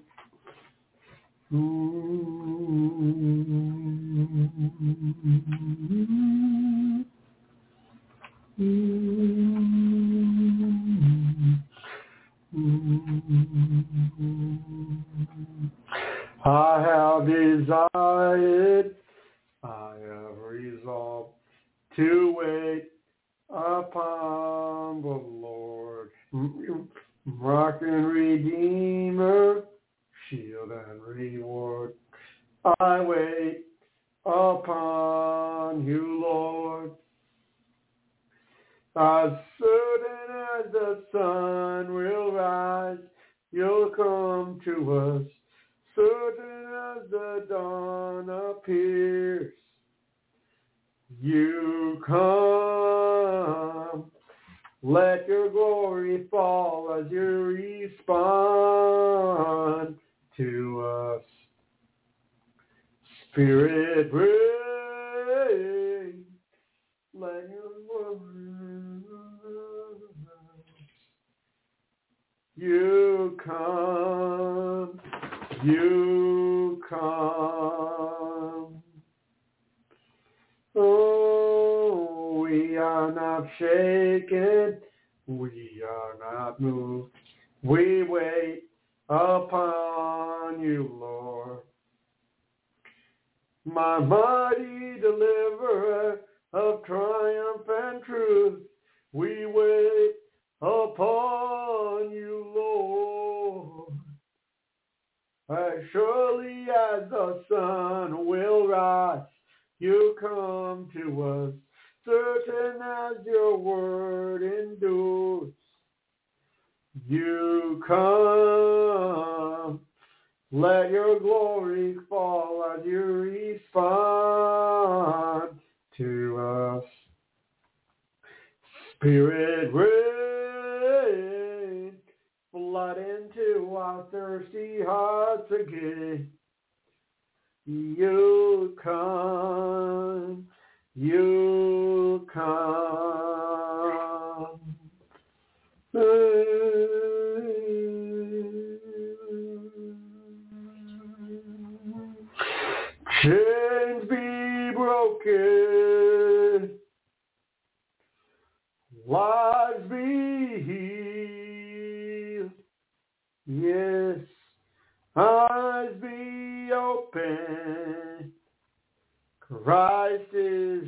I have desired, I have resolved to wait upon the Lord, rock and redeemer, shield and reward. I wait upon you, Lord. As certain as the sun will rise, you'll come to us. Certain as the dawn appears, you come. Let your glory fall as you respond to us. Spirit, bring, let your word, you come, you come. Oh, we are not shaken, we are not moved. We wait upon you, Lord. My mighty deliverer of triumph and truth, we wait upon you, Lord. As surely as the sun will rise, you come to us, certain as your word endures. You come, let your glory fall as you respond to us. Spirit, rain, flood into our thirsty hearts again. You come, you come. Chains be broken, lives be healed, yes, eyes be open, Christ is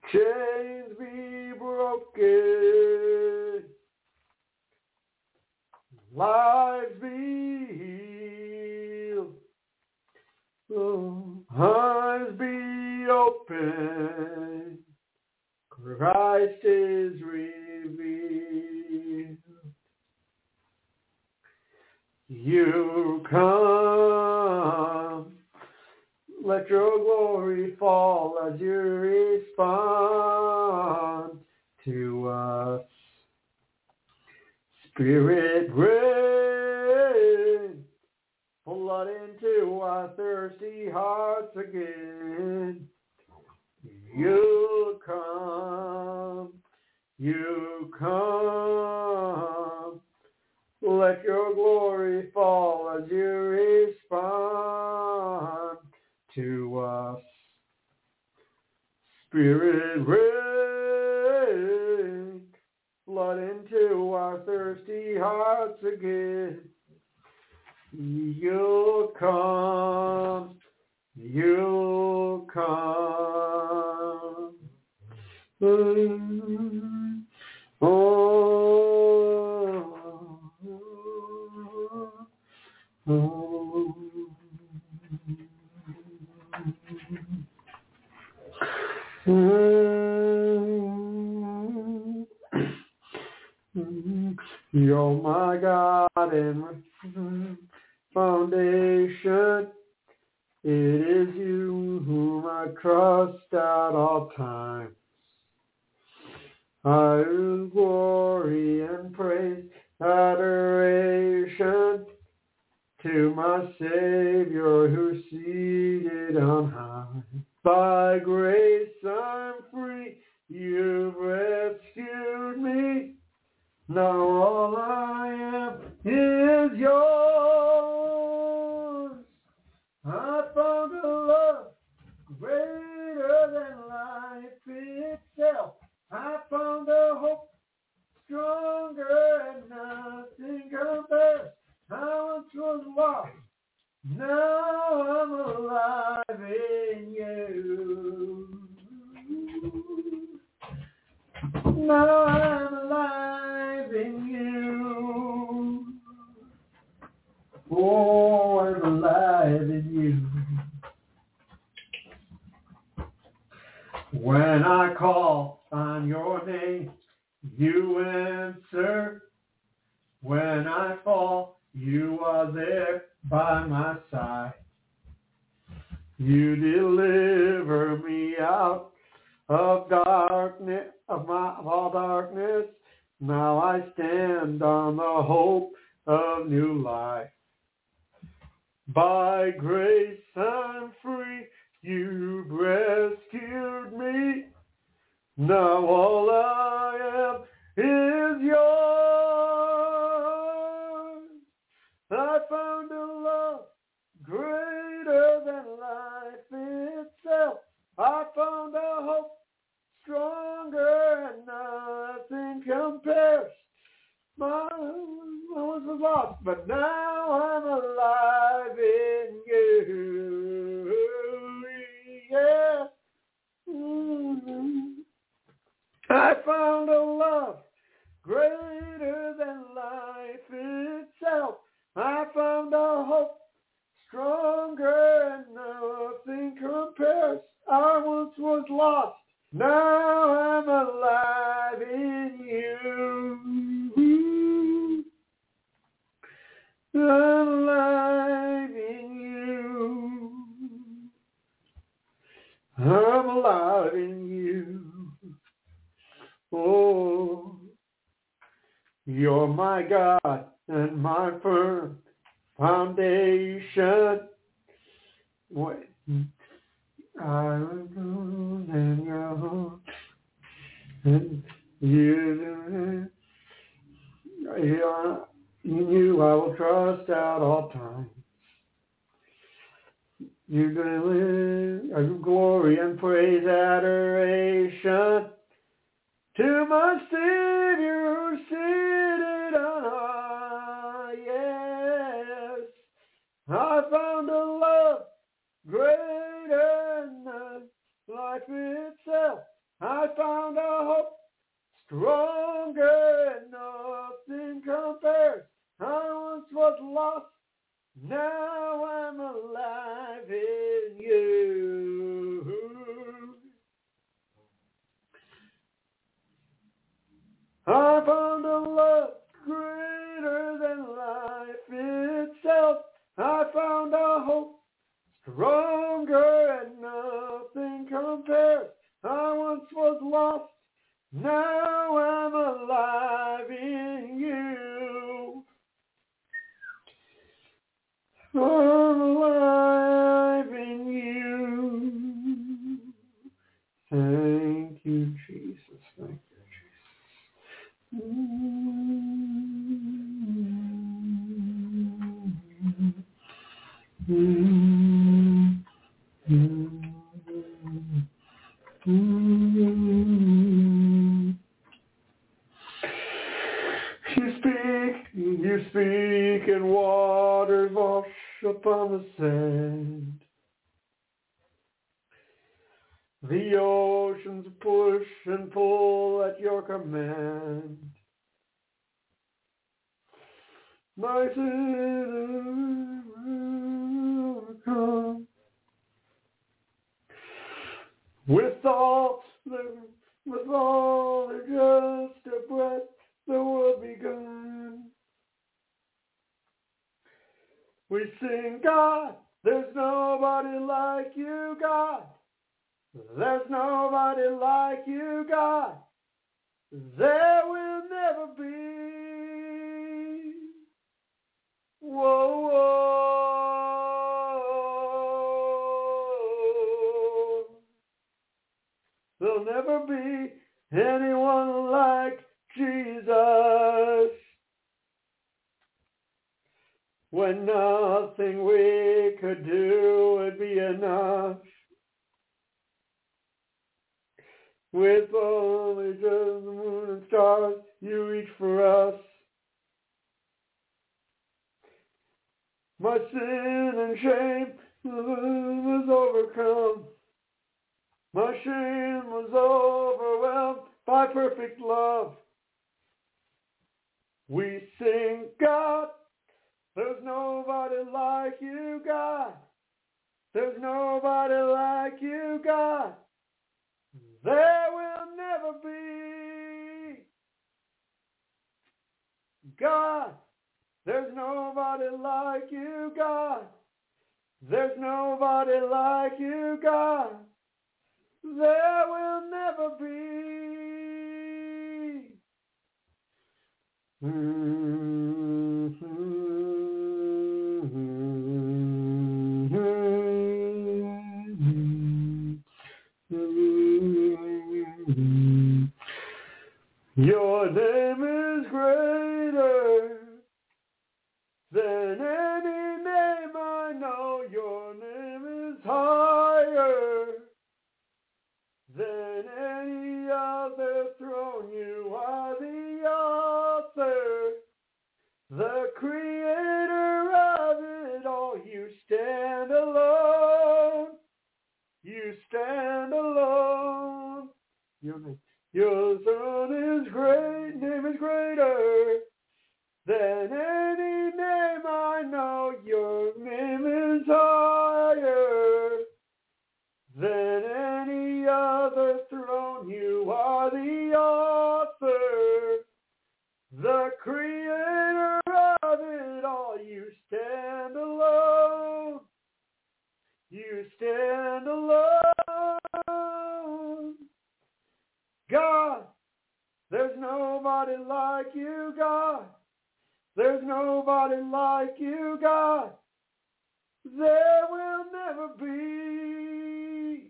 chains be broken, lives be healed, eyes be open, Christ is revealed. You come, let your glory fall as you respond to us. Spirit, rain, flood into our thirsty hearts again. You come, you come, let your glory fall as you respond to us. Spirit, rain, flood into our thirsty hearts again. You'll come, you'll come. Oh, oh, oh. You're my God and foundation. It is you whom I trust at all times. I owe glory and praise, adoration to my Savior who's seated on high. By grace I'm free, you've rescued me. Now all I am is yours. I found a love greater than life itself. I found a hope stronger and nothing compares. I once was lost, now I'm alive in you. Now I'm alive in you. Oh, I'm alive in you. When I call on your name, you answer. When I fall, you are there by my side. You deliver me out of darkness, of my of all darkness. Now I stand on the hope of new life. By grace I'm free, you've rescued me. Now all I am is yours. I found a love greater than life itself. I found a hope stronger and nothing compares. My once was lost, but now I'm alive in you. Yeah. Mm-hmm. I found a love greater than life itself. I found a hope stronger and nothing compares. I once was lost, now I'm alive in you. I'm alive in you. I'm alive in you. Oh, you're my God and my firm foundation. What? I will and you, and you, you, you I will trust at all times. You deliver glory and praise, adoration to my Savior who seated on high. Yes, I found a love greater than life itself. I found a hope stronger and nothing compares. I once was lost, now I'm alive in you. I found a love greater than life itself. I found a hope stronger and nothing compares. I once was lost, now I'm alive in you. I'm alive in you. Thank you, Jesus. Thank you, Jesus. Mm-hmm. Mm-hmm. You speak, you speak, and waters wash upon the sand. The oceans push and pull at your command. My sin will overcome. With thoughts that, with all that just a breath, the world begun. We sing, God, there's nobody like you, God. There's nobody like you, God. There will never be. Whoa, whoa. There'll never be anyone like Jesus. When nothing we could do would be enough. With only just the moon and stars, you reach for us. My sin and shame was overcome. My shame was overwhelmed by perfect love. We sing, God, there's nobody like you, God. There's nobody like you, God. There will never be. God, there's nobody like you, God. There's nobody like you, God. There will never be. Mm-hmm. Your name is greater than any name I know. Your name is higher than any other throne. You are the author, the creator of it all. You stand alone. You stand alone. Your name. Your throne is great, name is greater than any name I know. Your name is higher than any other throne. You are the author, the creator of it all. You stand alone. You stand alone. God, there's nobody like you, God. There's nobody like you, God. There will never be.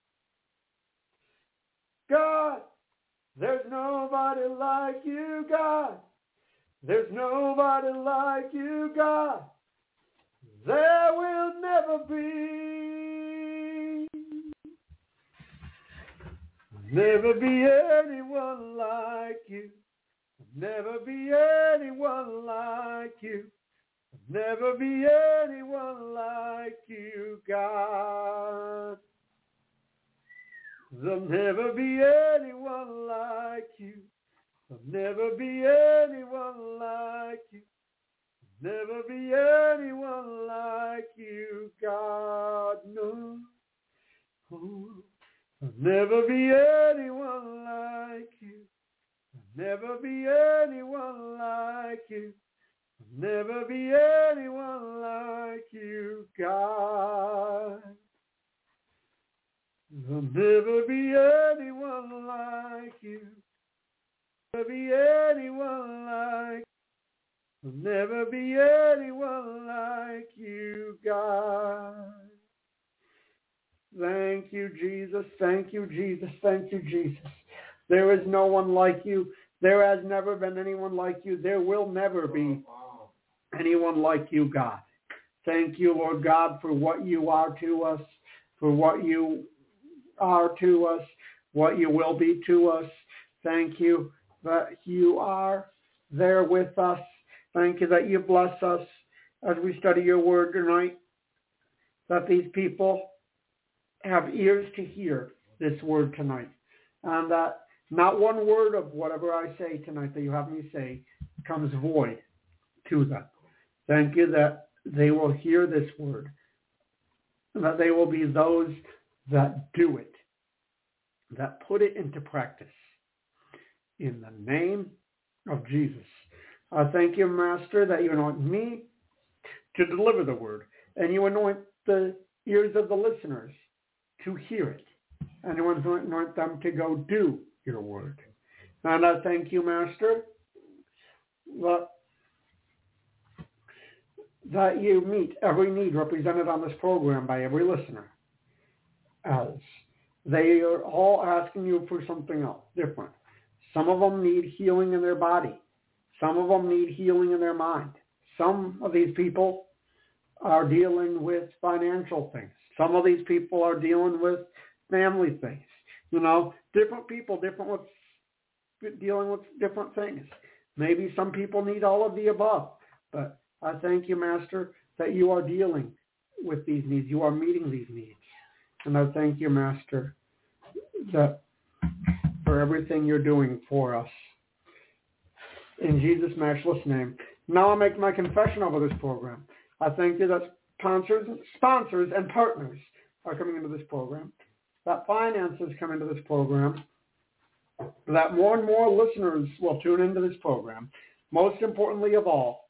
God, there's nobody like you, God. There's nobody like you, God. There will never be. Never be anyone like you. Never be anyone like you. Never be anyone like you, God. There'll never be anyone like you. There'll never be anyone like you. Never be anyone like you, God, no. Oh, there'll never be anyone like you. There'll never be anyone like you. There'll never be anyone like you, God. There'll never be anyone like you. There'll never be anyone like you. There'll never be anyone like you, God. Thank you, Jesus. Thank you, Jesus. Thank you, Jesus. There is no one like you. There has never been anyone like you. There will never be anyone like you, God. Thank you, Lord God, for what you are to us, for what you are to us, what you will be to us. Thank you that you are there with us. Thank you that you bless us as we study your word tonight, that these people have ears to hear this word tonight, and that not one word of whatever I say tonight that you have me say comes void to them. Thank you that they will hear this word, and that they will be those that do it, that put it into practice. In the name of Jesus. I thank you, Master, that you anoint me to deliver the word, and you anoint the ears of the listeners to hear it, and you anoint them to go do your word. And I thank you, Master, that, that you meet every need represented on this program by every listener, as they are all asking you for something else different. Some of them need healing in their body. Some of them need healing in their mind. Some of these people are dealing with financial things. Some of these people are dealing with family things. You know, different people, different with dealing with different things. Maybe some people need all of the above. But I thank you, Master, that you are dealing with these needs. You are meeting these needs. And I thank you, Master, that for everything you're doing for us. In Jesus' matchless name. Now I make my confession over this program. I thank you that sponsors, sponsors and partners are coming into this program, that finances come into this program, that more and more listeners will tune into this program. Most importantly of all,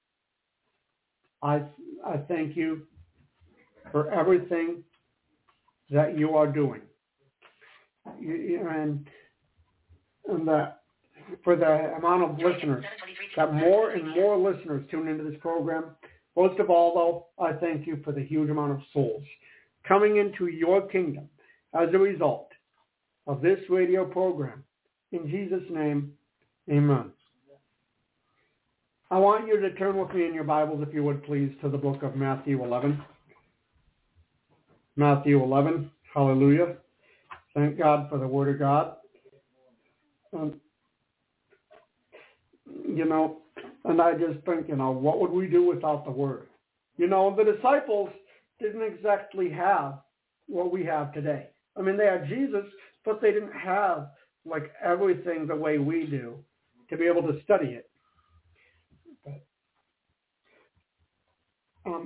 I I thank you for everything that you are doing. You, and and that for the amount of listeners, that more and more listeners tune into this program. Most of all, though, I thank you for the huge amount of souls coming into your kingdom as a result of this radio program. In Jesus' name, amen. I want you to turn with me in your Bibles, if you would please, to the book of Matthew eleven. Matthew eleven, hallelujah. Thank God for the Word of God. Um, you know, and I just think, you know, what would we do without the Word? You know, the disciples didn't exactly have what we have today. I mean, they had Jesus, but they didn't have, like, everything the way we do to be able to study it. But, um,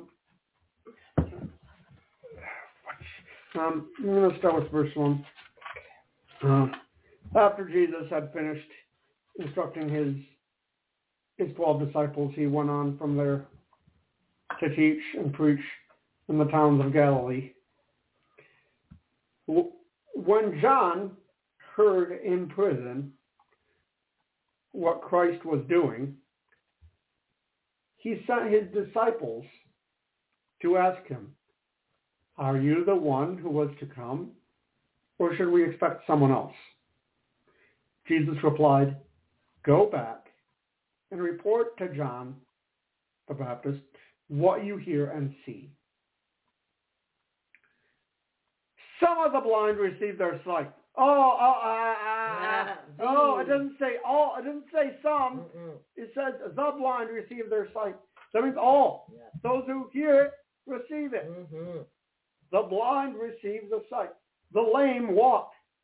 um, I'm going to start with verse one. Uh, after Jesus had finished instructing his his twelve disciples, he went on from there to teach and preach in the towns of Galilee. When John heard in prison what Christ was doing, he sent his disciples to ask him, "Are you the one who was to come, or should we expect someone else?" Jesus replied, "Go back and report to John the Baptist what you hear and see. Some of the blind receive their sight." Oh, oh, uh, uh, oh! It doesn't say all. It doesn't say some. Mm-mm. It says the blind receive their sight. That means all. Yeah. Those who hear it receive it. Mm-hmm. The blind receive the sight. The lame walk.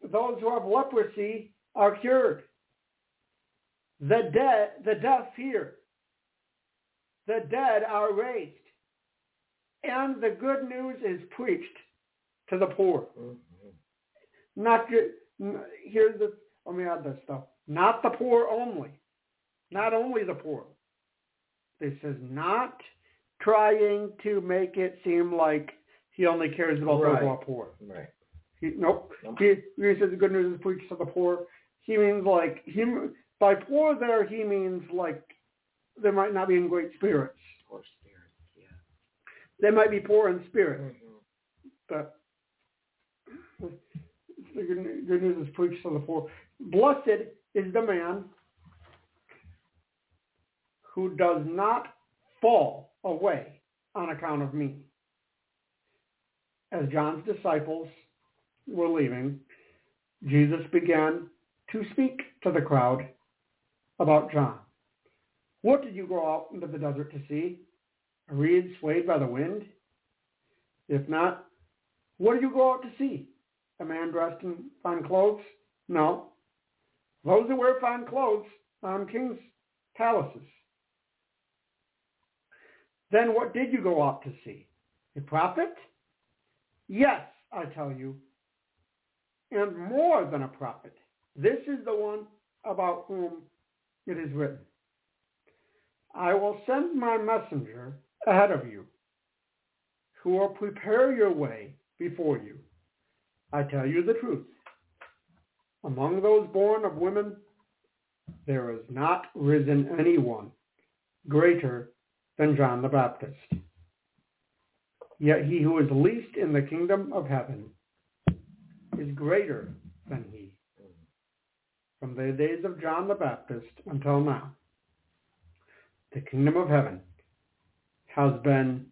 those who have leprosy are cured. The dead, the deaf hear. The dead are raised. And the good news is preached to the poor. Mm-hmm. Not just, here's the, let me add this stuff. Not the poor only. Not only the poor. This is not trying to make it seem like he only cares about right. those who are poor. Right. He, nope. nope. He, he says the good news is preached to the poor. He means like, he, by poor there, he means like they might not be in great spirits. Poor spirits, yeah. They might be poor in spirit. Mm-hmm. But the good, good news is preached to the poor. Blessed is the man who does not fall away on account of me. As John's disciples were leaving, Jesus began to speak to the crowd about John. What did you go out into the desert to see? A reed swayed by the wind? If not, what did you go out to see? A man dressed in fine clothes? No. Those who wear fine clothes are in kings' palaces. Then what did you go out to see? A prophet? Yes, I tell you, and more than a prophet. This is the one about whom it is written. I will send my messenger ahead of you, who will prepare your way before you. I tell you the truth. Among those born of women, there has not risen anyone greater than John the Baptist. Yet he who is least in the kingdom of heaven is greater than he. From the days of John the Baptist until now, the kingdom of heaven has been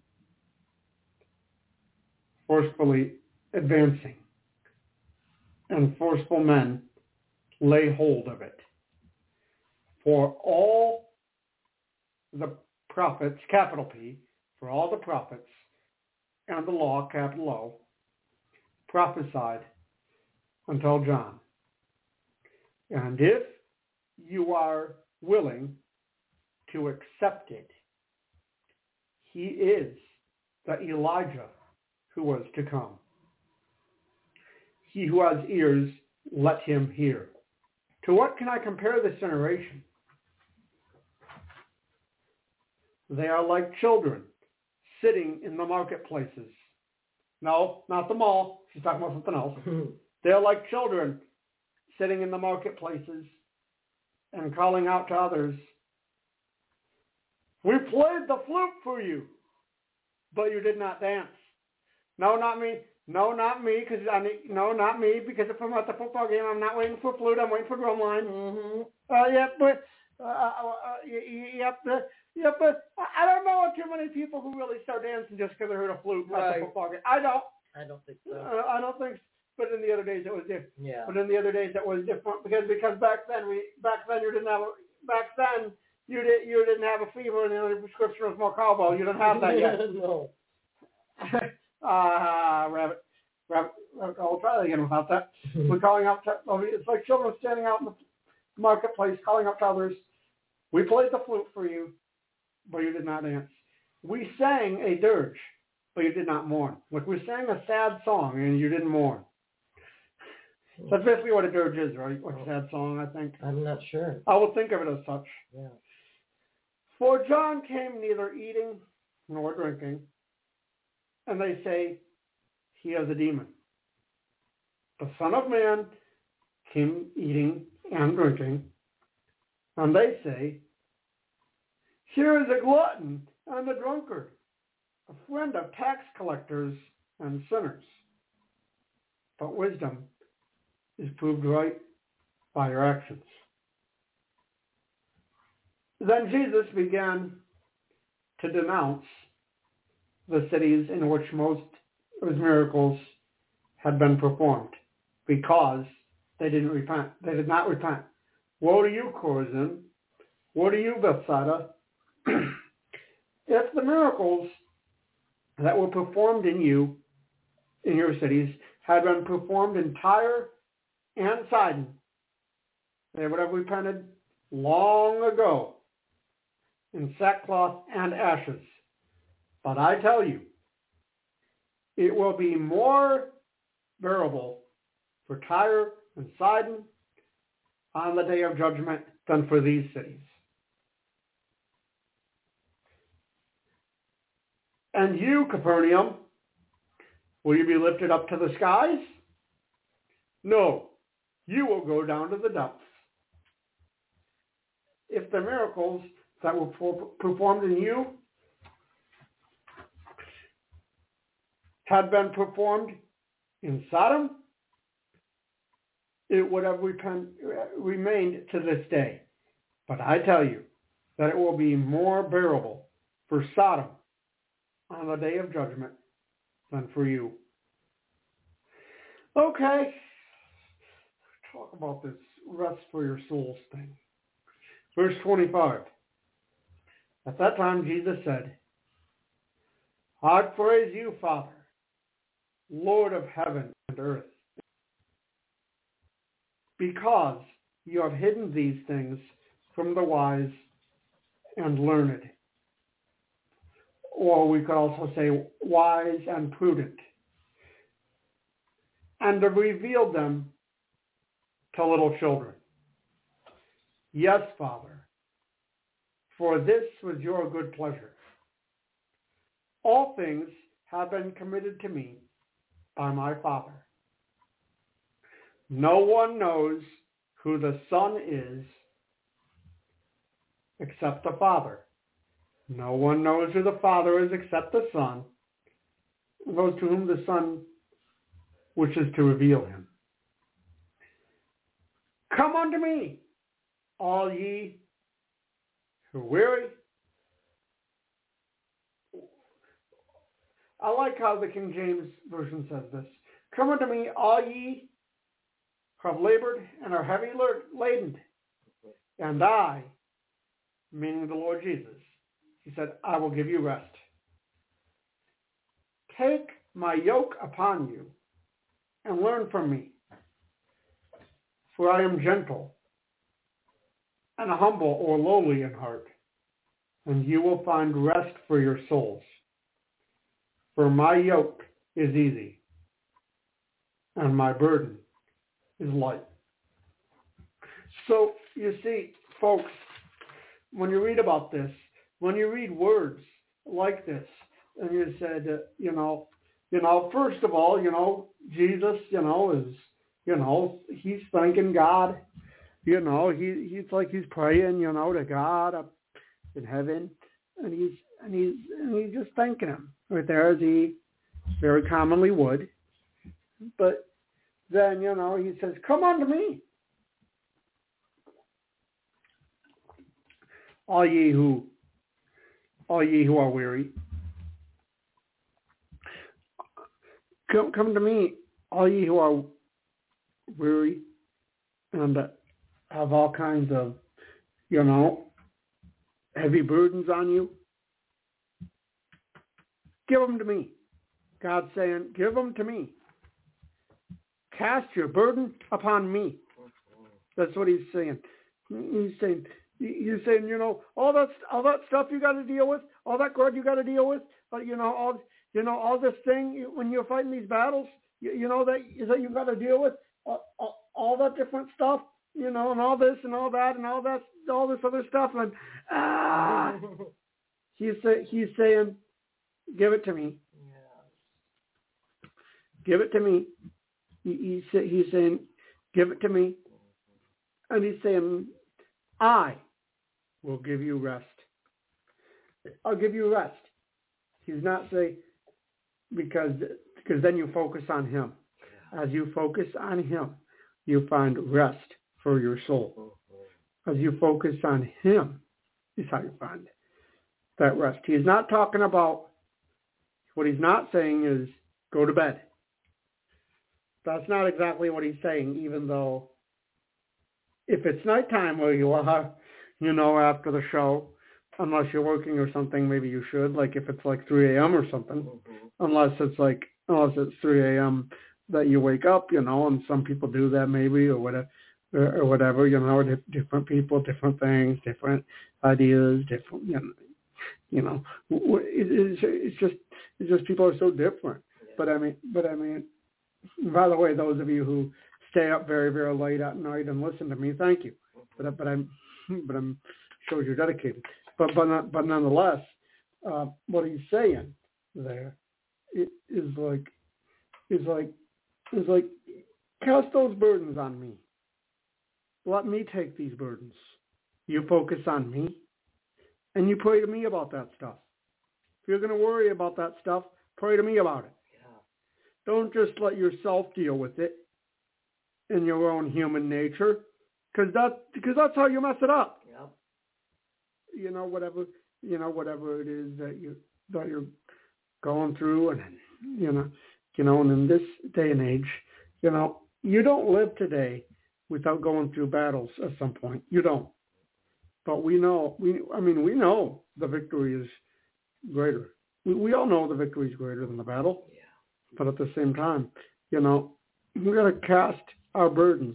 forcefully advancing, and forceful men lay hold of it. For all the prophets, capital P, for all the prophets, and the law, capital O, prophesied until John. And if you are willing to accept it, he is the Elijah who was to come. He who has ears, let him hear. To what can I compare this generation? They are like children sitting in the marketplaces. No, not the mall. She's talking about something else. They're like children sitting in the marketplaces and calling out to others, we played the flute for you, but you did not dance. No, not me. No, not me, because I need, no, not me, because if I'm at the football game, I'm not waiting for flute, I'm waiting for drum line. Mm-hmm. Uh, yeah, but, uh, uh, uh, yep, uh, yep, but I don't know too many people who really start dancing just because they heard a flute right. at the football game. I don't. I don't think so. Uh, I don't think so. But in the other days it was different. Yeah. But in the other days it was different because because back then we back then you didn't have a, back then you did you didn't have a fever and the only prescription was more cowbell. You don't have that yet. No. Ah, uh, rabbit, rabbit. I'll try that again without that. We're calling out. To, it's like children standing out in the marketplace calling out to others. We played the flute for you, but you did not dance. We sang a dirge, but you did not mourn. Like we sang a sad song and you didn't mourn. That's basically what a dirge is, right? Like a sad song, I think. I'm not sure. I would think of it as such. Yeah. For John came neither eating nor drinking, and they say he has a demon. The Son of Man came eating and drinking, and they say, here is a glutton and a drunkard, a friend of tax collectors and sinners. But wisdom is proved right by your actions. Then Jesus began to denounce the cities in which most of his miracles had been performed because they didn't repent. They did not repent. Woe to you, Chorazin. Woe to you, Bethsaida. If the miracles that were performed in you, in your cities, had been performed in Tyre and Sidon, they would have repented long ago in sackcloth and ashes. But I tell you, it will be more bearable for Tyre and Sidon on the day of judgment than for these cities. And you, Capernaum, will you be lifted up to the skies? No, you will go down to the depths. If the miracles that were performed in you had been performed in Sodom, it would have repent, remained to this day. But I tell you that it will be more bearable for Sodom on the day of judgment than for you. Okay, talk about this rest for your souls thing. Verse twenty-five. At that time Jesus said, I praise you, Father, Lord of heaven and earth, because you have hidden these things from the wise and learned. Or we could also say wise and prudent, and have revealed them to little children. Yes, Father, for this was your good pleasure. All things have been committed to me by my Father. No one knows who the Son is except the Father. No one knows who the Father is except the Son, and those to whom the Son wishes to reveal him. Come unto me, all ye who are weary. I like how the King James Version says this. Come unto me, all ye who have labored and are heavy laden, and I, meaning the Lord Jesus, he said, I will give you rest. Take my yoke upon you and learn from me, for I am gentle and humble or lowly in heart, and you will find rest for your souls. For my yoke is easy, and my burden is light. So, you see, folks, when you read about this, when you read words like this, and you said, uh, you know, you know, first of all, you know, Jesus, you know, is, you know, he's thanking God. You know, he he's like he's praying, you know, to God up in heaven, and he's and he's and he's just thanking him right there, as he very commonly would. But then, you know, he says, "Come unto me, all ye who, all ye who are weary. Come, come to me, all ye who are weary, and uh, have all kinds of, you know, heavy burdens on you. Give them to me." God's saying, give them to me. Cast your burden upon me. That's what he's saying. He's saying, he's saying, you know, all that, all that stuff you got to deal with, all that grudge you got to deal with, uh, you know, all, you know, all this thing when you're fighting these battles, you, you know, that that you got to deal with, all, all, all that different stuff, you know, and all this and all that and all that, all this other stuff, and ah, he's say, he's saying, give it to me. Give it to me. He, he, he's saying, give it to me. And he's saying, I will give you rest. I'll give you rest. He's not saying, because, because then you focus on him. As you focus on him, you find rest for your soul. As you focus on him, is how you find that rest. He's not talking about, what he's not saying is, go to bed. That's not exactly what he's saying, even though if it's nighttime where you are, you know, after the show, unless you're working or something, maybe you should, like if it's like three a.m. or something, mm-hmm. unless it's like, unless it's three a.m., that you wake up, you know, and some people do that maybe or whatever, or, or whatever, you know, different people, different things, different ideas, different, you know, you know, it's, it's just, it's just people are so different. Yeah. But I mean, but I mean, by the way, those of you who stay up very, very late at night and listen to me, thank you. But but I'm, but I'm shows you're dedicated. But but not, but nonetheless, uh, what he's saying there is like, is like, is like, cast those burdens on me. Let me take these burdens. You focus on me, and you pray to me about that stuff. If you're going to worry about that stuff, pray to me about it. Yeah. Don't just let yourself deal with it in your own human nature, because that because that's how you mess it up. Yep. You know, whatever you know, whatever it is that you that you're going through, and you know, you know, and in this day and age, you know, you don't live today without going through battles at some point. You don't. But we know, we I mean, we know the victory is greater. We, we all know the victory is greater than the battle. Yeah. But at the same time, you know, we got to cast our burdens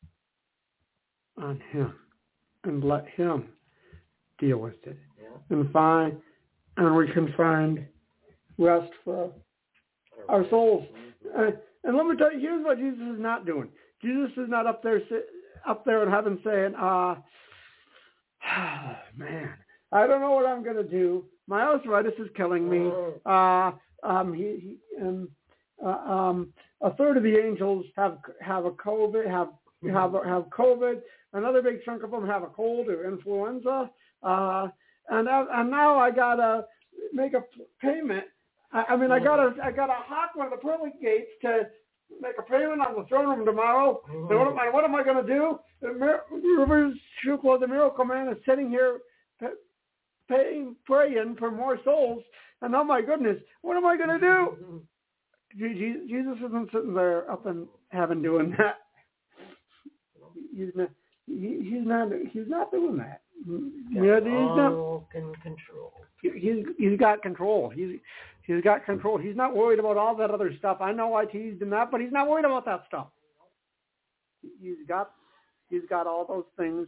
on him and let him deal with it. Yeah. And find, and we can find rest for our souls. Uh, and let me tell you, here's what Jesus is not doing. Jesus is not up there, up there in heaven saying, uh, oh, man, I don't know what I'm going to do. My arthritis is killing me. Uh, um, he, he, um, uh, um, a third of the angels have have a COVID, have have have COVID. Another big chunk of them have a cold or influenza. Uh, and uh, and now I gotta make a payment. I, I mean, I gotta I gotta hawk one of the pearly gates to make a payment on the throne room tomorrow. Mm-hmm. So what am I, what am I going to do? The Rivers Shukla, the Miracle Man, is sitting here paying, praying for more souls. And oh my goodness, what am I going to do? Mm-hmm. Jesus isn't sitting there up in heaven doing that. He's not. He, he's not. He's not doing that. Yeah, he's not in control. He, he's he's got control. He's he's got control. He's not worried about all that other stuff. I know I teased him that, but he's not worried about that stuff. He's got he's got all those things.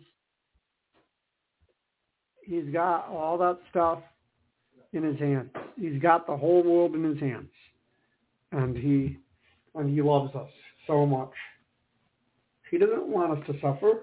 He's got all that stuff in his hands. He's got the whole world in his hands, and he and he loves us so much. He doesn't want us to suffer.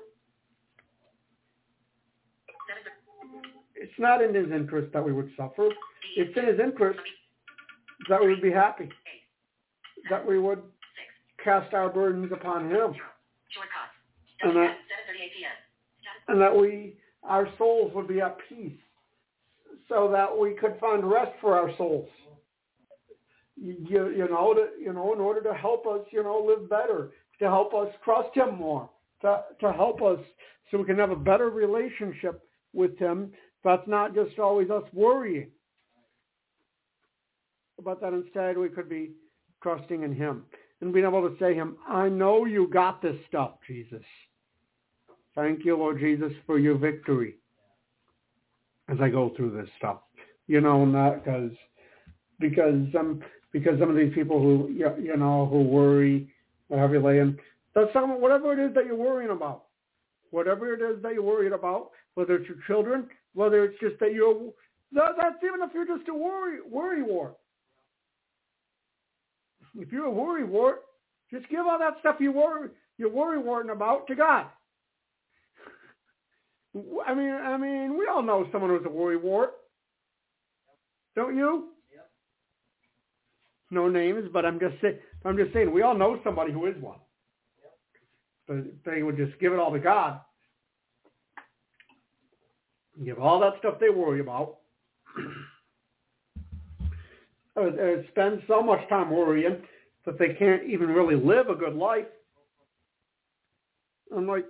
It's not in his interest that we would suffer. It's in his interest that we would be happy, that we would cast our burdens upon him, and that, and that we, our souls would be at peace, so that we could find rest for our souls. You, you know, to, you know, in order to help us, you know, live better, to help us trust him more, to to help us so we can have a better relationship with him. That's not just always us worrying, but that instead we could be trusting in him and being able to say to him, I know you got this stuff, Jesus. Thank you, Lord Jesus, for your victory as I go through this stuff. You know, not because because some because some of these people who you know who worry or have you laying, that's some whatever it is that you're worrying about, whatever it is that you're worried about, whether it's your children, whether it's just that you're, that, that's even if you're just a worry worry wart. If you're a worry wart, just give all that stuff you worry you're worry warting about to God. I mean, I mean, we all know someone who's a worry wart, don't you? Yep. No names, but I'm just saying. I'm just saying we all know somebody who is one. Yep. But they would just give it all to God. Give all that stuff they worry about. or, or spend so much time worrying that they can't even really live a good life. I'm like,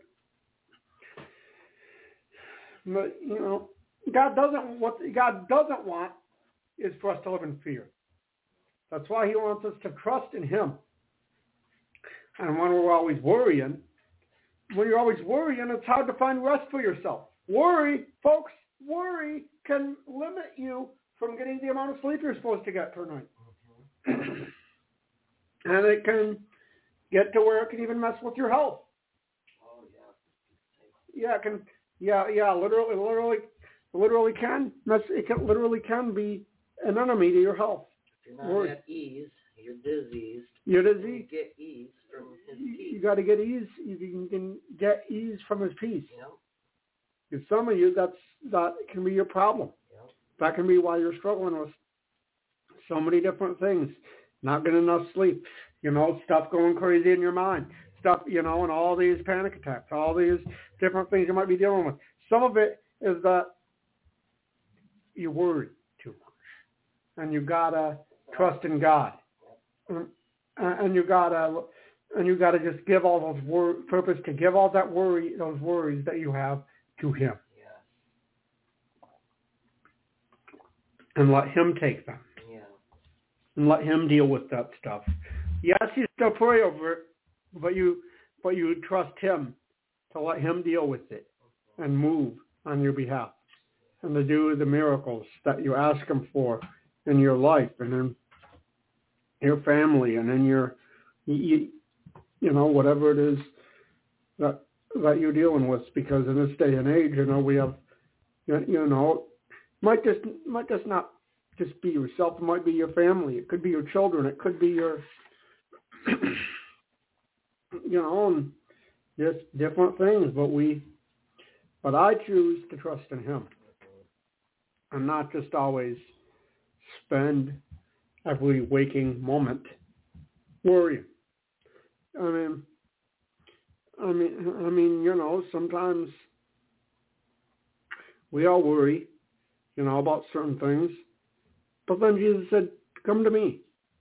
but you know, God doesn't what God doesn't want is for us to live in fear. That's why he wants us to trust in him. And when we're always worrying, when you're always worrying, it's hard to find rest for yourself. Worry, folks, worry can limit you from getting the amount of sleep you're supposed to get per night. Mm-hmm. and it can get to where it can even mess with your health. Oh, yeah. Yeah, it can. Yeah, yeah, literally, literally, literally can. Mess, it can literally can be an enemy to your health. If you're not Worry. at ease, you're diseased. You're You diseased. get ease from his You, peace. you got to get ease. You can, can get ease from his peace. Yep. Because some of you, that's that can be your problem. Yep. That can be why you're struggling with so many different things. Not getting enough sleep. You know, stuff going crazy in your mind. Stuff, you know, and all these panic attacks, all these different things you might be dealing with. Some of it is that you worry too much, and you gotta trust in God, and, and you gotta and you gotta just give all those wor- purpose to give all that worry, those worries that you have to Him, Yeah. and let Him take them, Yeah. and let Him deal with that stuff. Yes, you still pray over it, but you but you trust Him to let Him deal with it and move on your behalf, and to do the miracles that you ask Him for in your life and in your family and in your, you, you know, whatever it is that that you're dealing with. Because in this day and age, you know, we have, you know, might just might just not just be yourself. It might be your family. It could be your children. It could be your, you know, and just different things. But we, but I choose to trust in Him, and not just always spend every waking moment worrying. I mean, I mean, I mean, you know, sometimes we all worry, you know, about certain things. But then Jesus said, "Come to me.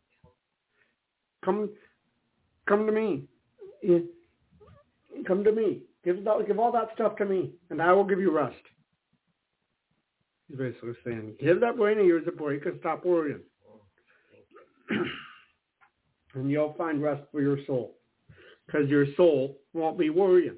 Come, come to me. Come to me. Give that, give all that stuff to me, and I will give you rest." He's basically saying, give that brain of yours a break and stop worrying. And you'll find rest for your soul, because your soul won't be worrying.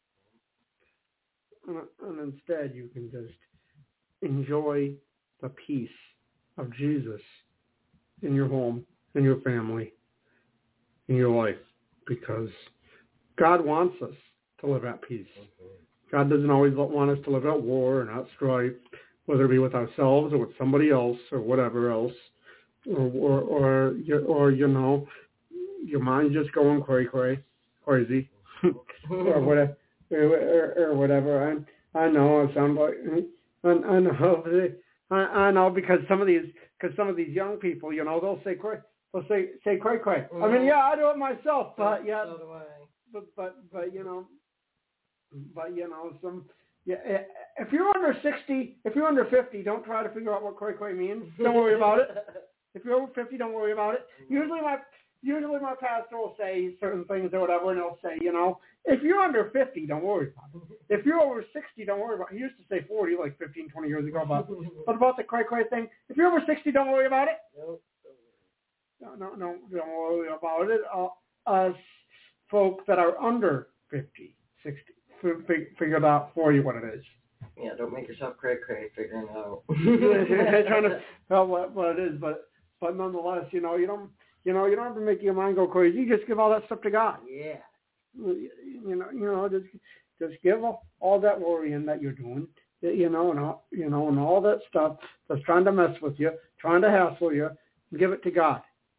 And, and instead, you can just enjoy the peace of Jesus in your home, in your family, in your life, because God wants us to live at peace. God doesn't always want us to live at war and at strife, whether it be with ourselves or with somebody else or whatever else, or or or, or you know, your mind's just going cray cray, crazy, or whatever, or, or whatever. I I know I sound like I, I know I, I know because some of these because some of these young people, you know, they'll say cray, they'll say say cray cray. I mean, yeah, I do it myself, but yeah, So do I. but but but you know, but you know, some. Yeah, if you're under sixty, if you're under fifty, don't try to figure out what cray cray means. Don't worry about it. If you're over fifty, don't worry about it. Usually my usually my pastor will say certain things or whatever, and he'll say, you know, if you're under fifty, don't worry about it. If you're over sixty, don't worry about it. He used to say forty like fifteen, twenty years ago, but, but about the cray cray thing, if you're over sixty, don't worry about it. Nope. No, no, no, don't worry about it. Uh, us folks that are under fifty, sixty. Figure it out for you what it is. Yeah, don't make yourself cray cray figuring it out. Trying to tell what, what it is, but but nonetheless, you know, you don't you know you don't have to make your mind go crazy. You just give all that stuff to God. Yeah. You know, you know, just just give all, all that worrying that you're doing, you know, and all, you know, and all that stuff that's trying to mess with you, trying to hassle you, give it to God.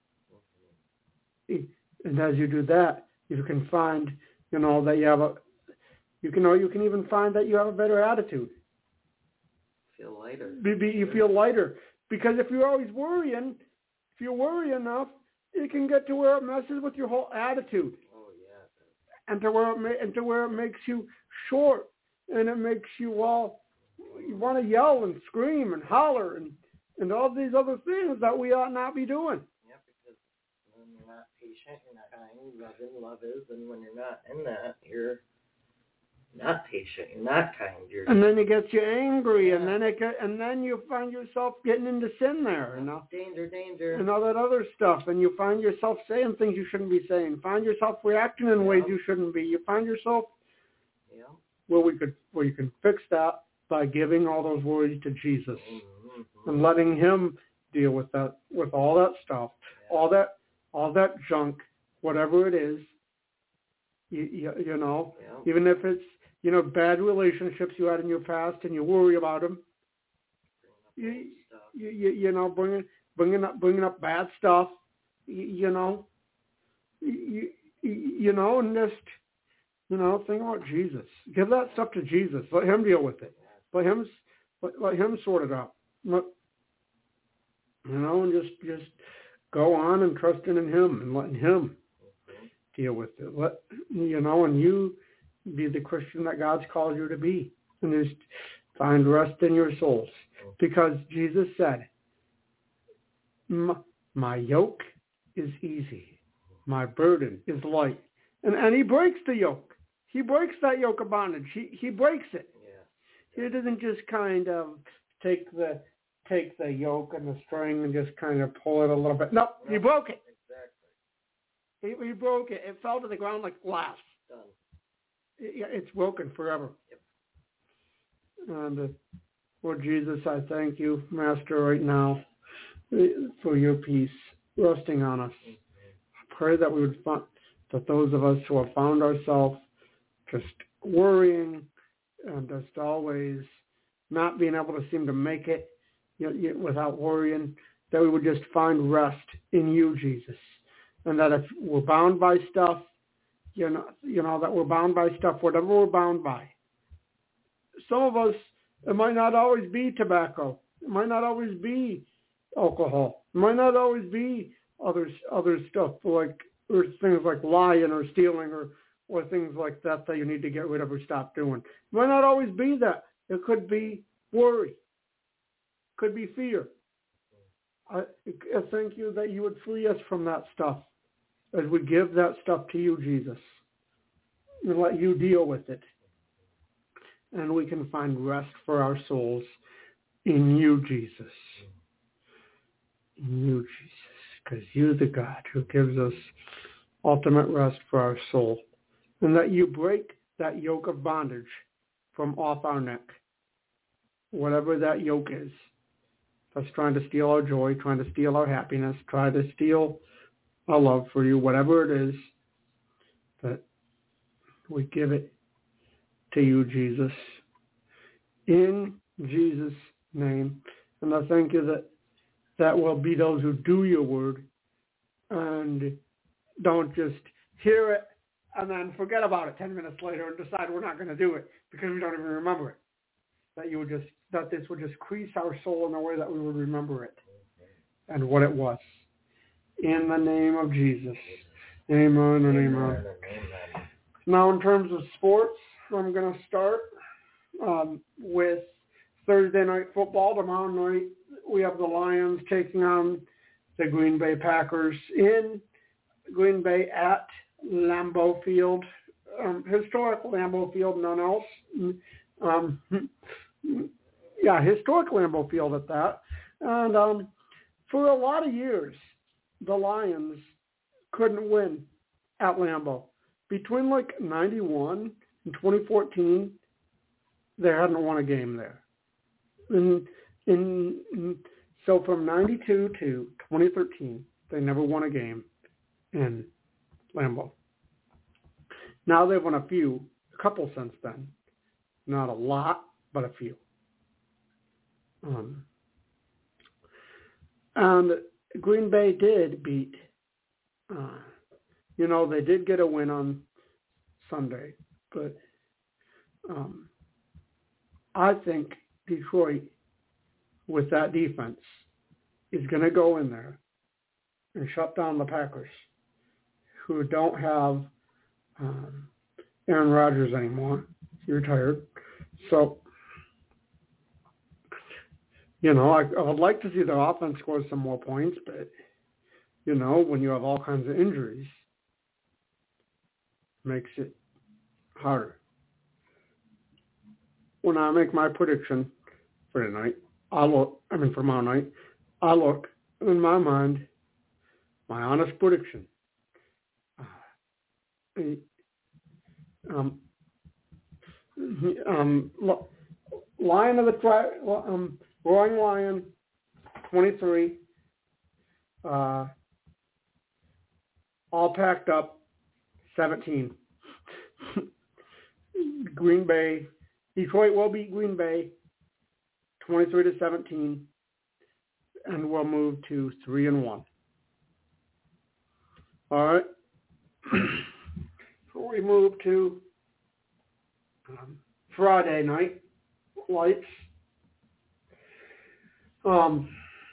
And as you do that, you can find, you know, that you have a You can know you can even find that you have a better attitude. Feel lighter. Be, be, you feel lighter. Because if you're always worrying, if you worry enough, it can get to where it messes with your whole attitude. Oh, yeah. And to where it, ma- and to where it makes you short. And it makes you, well, you want to yell and scream and holler and, and all these other things that we ought not be doing. Yeah, because when you're not patient, you're not kind, loving, love is, and when you're not in that, you're not patient, you're not kind, you're and then it gets you angry, yeah. and then it get, and then you find yourself getting into sin there, you know, danger, danger, and all that other stuff, and you find yourself saying things you shouldn't be saying, find yourself reacting in yeah. ways you shouldn't be. You find yourself yeah. where we could, where you can fix that by giving all those worries to Jesus Mm-hmm. and letting Him deal with that, with all that stuff, yeah. all that, all that junk, whatever it is You, you, you know, Yeah. even if it's, you know, bad relationships you had in your past and you worry about them. You, you, you, you know, bringing, bringing up, bringing up bad stuff, you, you know, you, you, you know, and just, you know, think about Jesus. Give that stuff to Jesus. Let him deal with it. Let him, let, let him sort it out. Let, you know, and just, just go on and trusting in him and letting him deal with it. Let, you know, and you be the Christian that God's called you to be, and just find rest in your souls. Because Jesus said, my, my yoke is easy. My burden is light. And, and he breaks the yoke. He breaks that yoke of bondage. He, he breaks it. Yeah. He doesn't just kind of take the take the yoke and the string and just kind of pull it a little bit. No, No, he broke it. Exactly. He, he broke it. It fell to the ground like glass. Done. It, it's broken forever. Yep. And uh, Lord Jesus, I thank you, Master, right now for your peace resting on us. Mm-hmm. I pray that we would find, that those of us who have found ourselves just worrying and just always not being able to seem to make it, you know, you, without worrying, that we would just find rest in you, Jesus. And that if we're bound by stuff, you know, you know, that we're bound by stuff, whatever we're bound by. Some of us, it might not always be tobacco. It might not always be alcohol. It might not always be other, other stuff like, or things like lying or stealing or, or things like that that you need to get rid of or stop doing. It might not always be that. It could be worry. Could be fear. I, I thank you that you would free us from that stuff as we give that stuff to you, Jesus, and let you deal with it. And we can find rest for our souls in you, Jesus. In you, Jesus, because you're the God who gives us ultimate rest for our soul. And that you break that yoke of bondage from off our neck, whatever that yoke is. That's trying to steal our joy, trying to steal our happiness, trying to steal our love for you, whatever it is, that we give it to you, Jesus. In Jesus' name. And I thank you that that will be those who do your word and don't just hear it and then forget about it ten minutes later and decide we're not going to do it because we don't even remember it. That you would just, that this would just crease our soul in a way that we would remember it and what it was. In the name of Jesus. Amen and amen. Amen. Amen. Now in terms of sports, I'm going to start um, with Thursday night football. Tomorrow night we have the Lions taking on the Green Bay Packers in Green Bay at Lambeau Field. Um, historic Lambeau Field, none else. Um, yeah, historic Lambeau Field at that. And um, for a lot of years, the Lions couldn't win at Lambeau. Between like ninety-one and twenty fourteen, they hadn't won a game there. And in, in, so from ninety-two to twenty thirteen, they never won a game in Lambeau. Now they've won a few, a couple since then. Not a lot, but a few. Um, and Green Bay did beat, uh, you know, they did get a win on Sunday, but um, I think Detroit, with that defense, is going to go in there and shut down the Packers, who don't have um, Aaron Rodgers anymore. He retired. So, you know, I, I would like to see the offense score some more points, but, you know, when you have all kinds of injuries, it makes it harder. When I make my prediction for tonight, I look, I mean for tomorrow night, I look, in my mind, my honest prediction, uh, um, um, Lion of the tri- um, Roaring Lion, twenty-three, uh, all packed up, seventeen. Green Bay. Detroit will beat Green Bay twenty-three to seventeen, and we'll move to three and one. All right. Before we move to um, Friday night lights, um,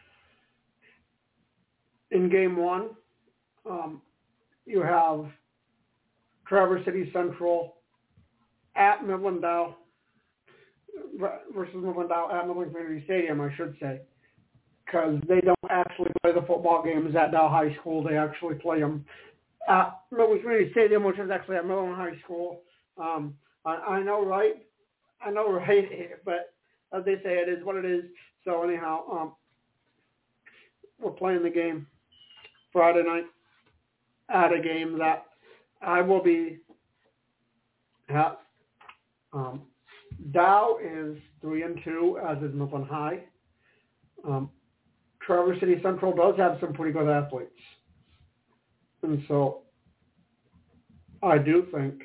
in game one, um, you have Traverse City Central at Midland Dow versus Midland Dow at Midland Community Stadium, I should say, because they don't actually play the football games at Dow High School. They actually play them at Midland Community Stadium, which is actually at Midland High School. Um, I, I know, right? I know, right? But as they say, it is what it is. So anyhow, um, we're playing the game Friday night at a game that I will be at. Um, Dow is three and two, as is Midland High. Um, Traverse City Central does have some pretty good athletes, and so I do think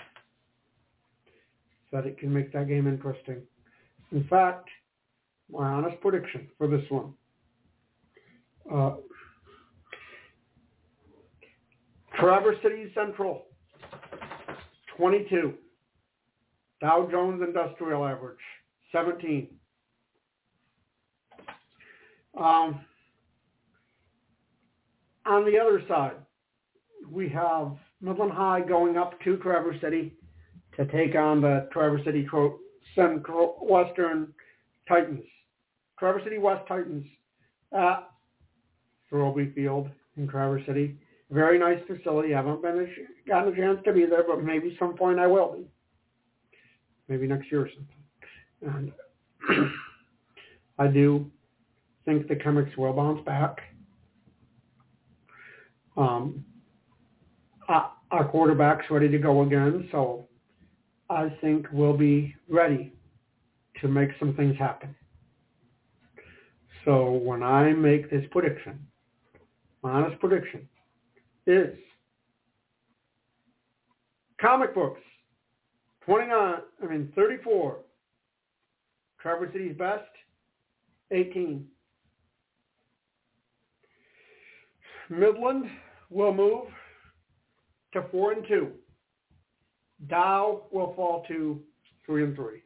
that it can make that game interesting. In fact, my honest prediction for this one. Uh, Traverse City Central, twenty-two. Dow Jones Industrial Average, seventeen. Um, on the other side, we have Midland High going up to Traverse City to take on the Traverse City Central Western Titans. Traverse City West Titans at Thirlby Field in Traverse City. Very nice facility. I haven't been a, gotten a chance to be there, but maybe some point I will be. Maybe next year or something. And I do think the Chemics will bounce back. Um, our quarterback's ready to go again, so I think we'll be ready to make some things happen. So when I make this prediction, my honest prediction is comic books, twenty-nine, I mean thirty-four, Traverse City's best, eighteen. Midland will move to four and two. Dow will fall to three and three.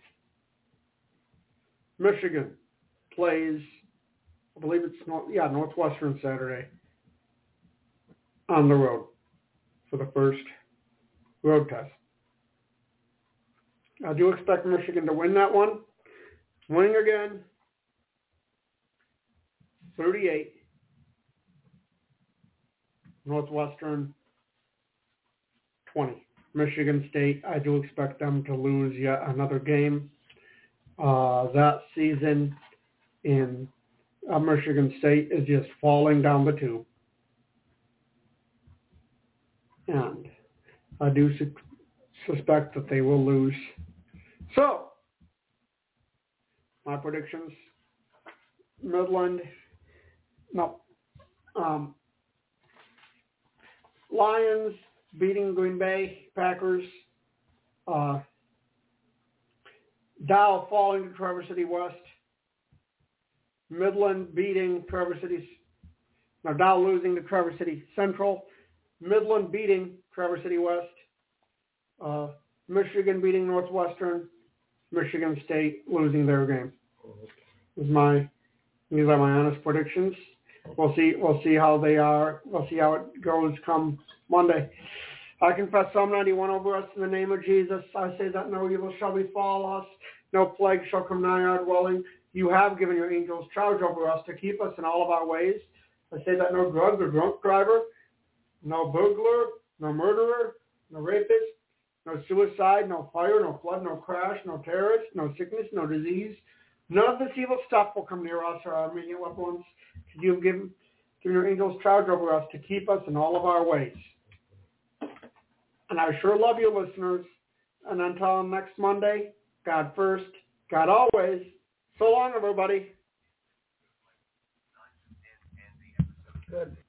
Michigan plays, I believe it's North, yeah Northwestern Saturday on the road for the first road test. I do expect Michigan to win that one. Winning again, thirty-eight. Northwestern, twenty. Michigan State, I do expect them to lose yet another game. Uh, that season in uh, Michigan State is just falling down the tube. And I do su- suspect that they will lose. So, my predictions, Midland, no, um, Lions beating Green Bay Packers, uh, Dow falling to Traverse City West, Midland beating Traverse City, no, Dow losing to Traverse City Central, Midland beating Traverse City West, uh, Michigan beating Northwestern, Michigan State losing their game. Is my these are my honest predictions. We'll see. We'll see how they are. We'll see how it goes come Monday. I confess Psalm ninety-one over us in the name of Jesus. I say that no evil shall befall us, no plague shall come nigh our dwelling. You have given your angels charge over us to keep us in all of our ways. I say that no drug or drunk driver, no burglar, no murderer, no rapist, no suicide, no fire, no flood, no crash, no terrorist, no sickness, no disease. None of this evil stuff will come near us or our immediate loved ones. You have given, given your angels charge over us to keep us in all of our ways. And I sure love you, listeners. And until next Monday, God first, God always. So long, everybody. Good.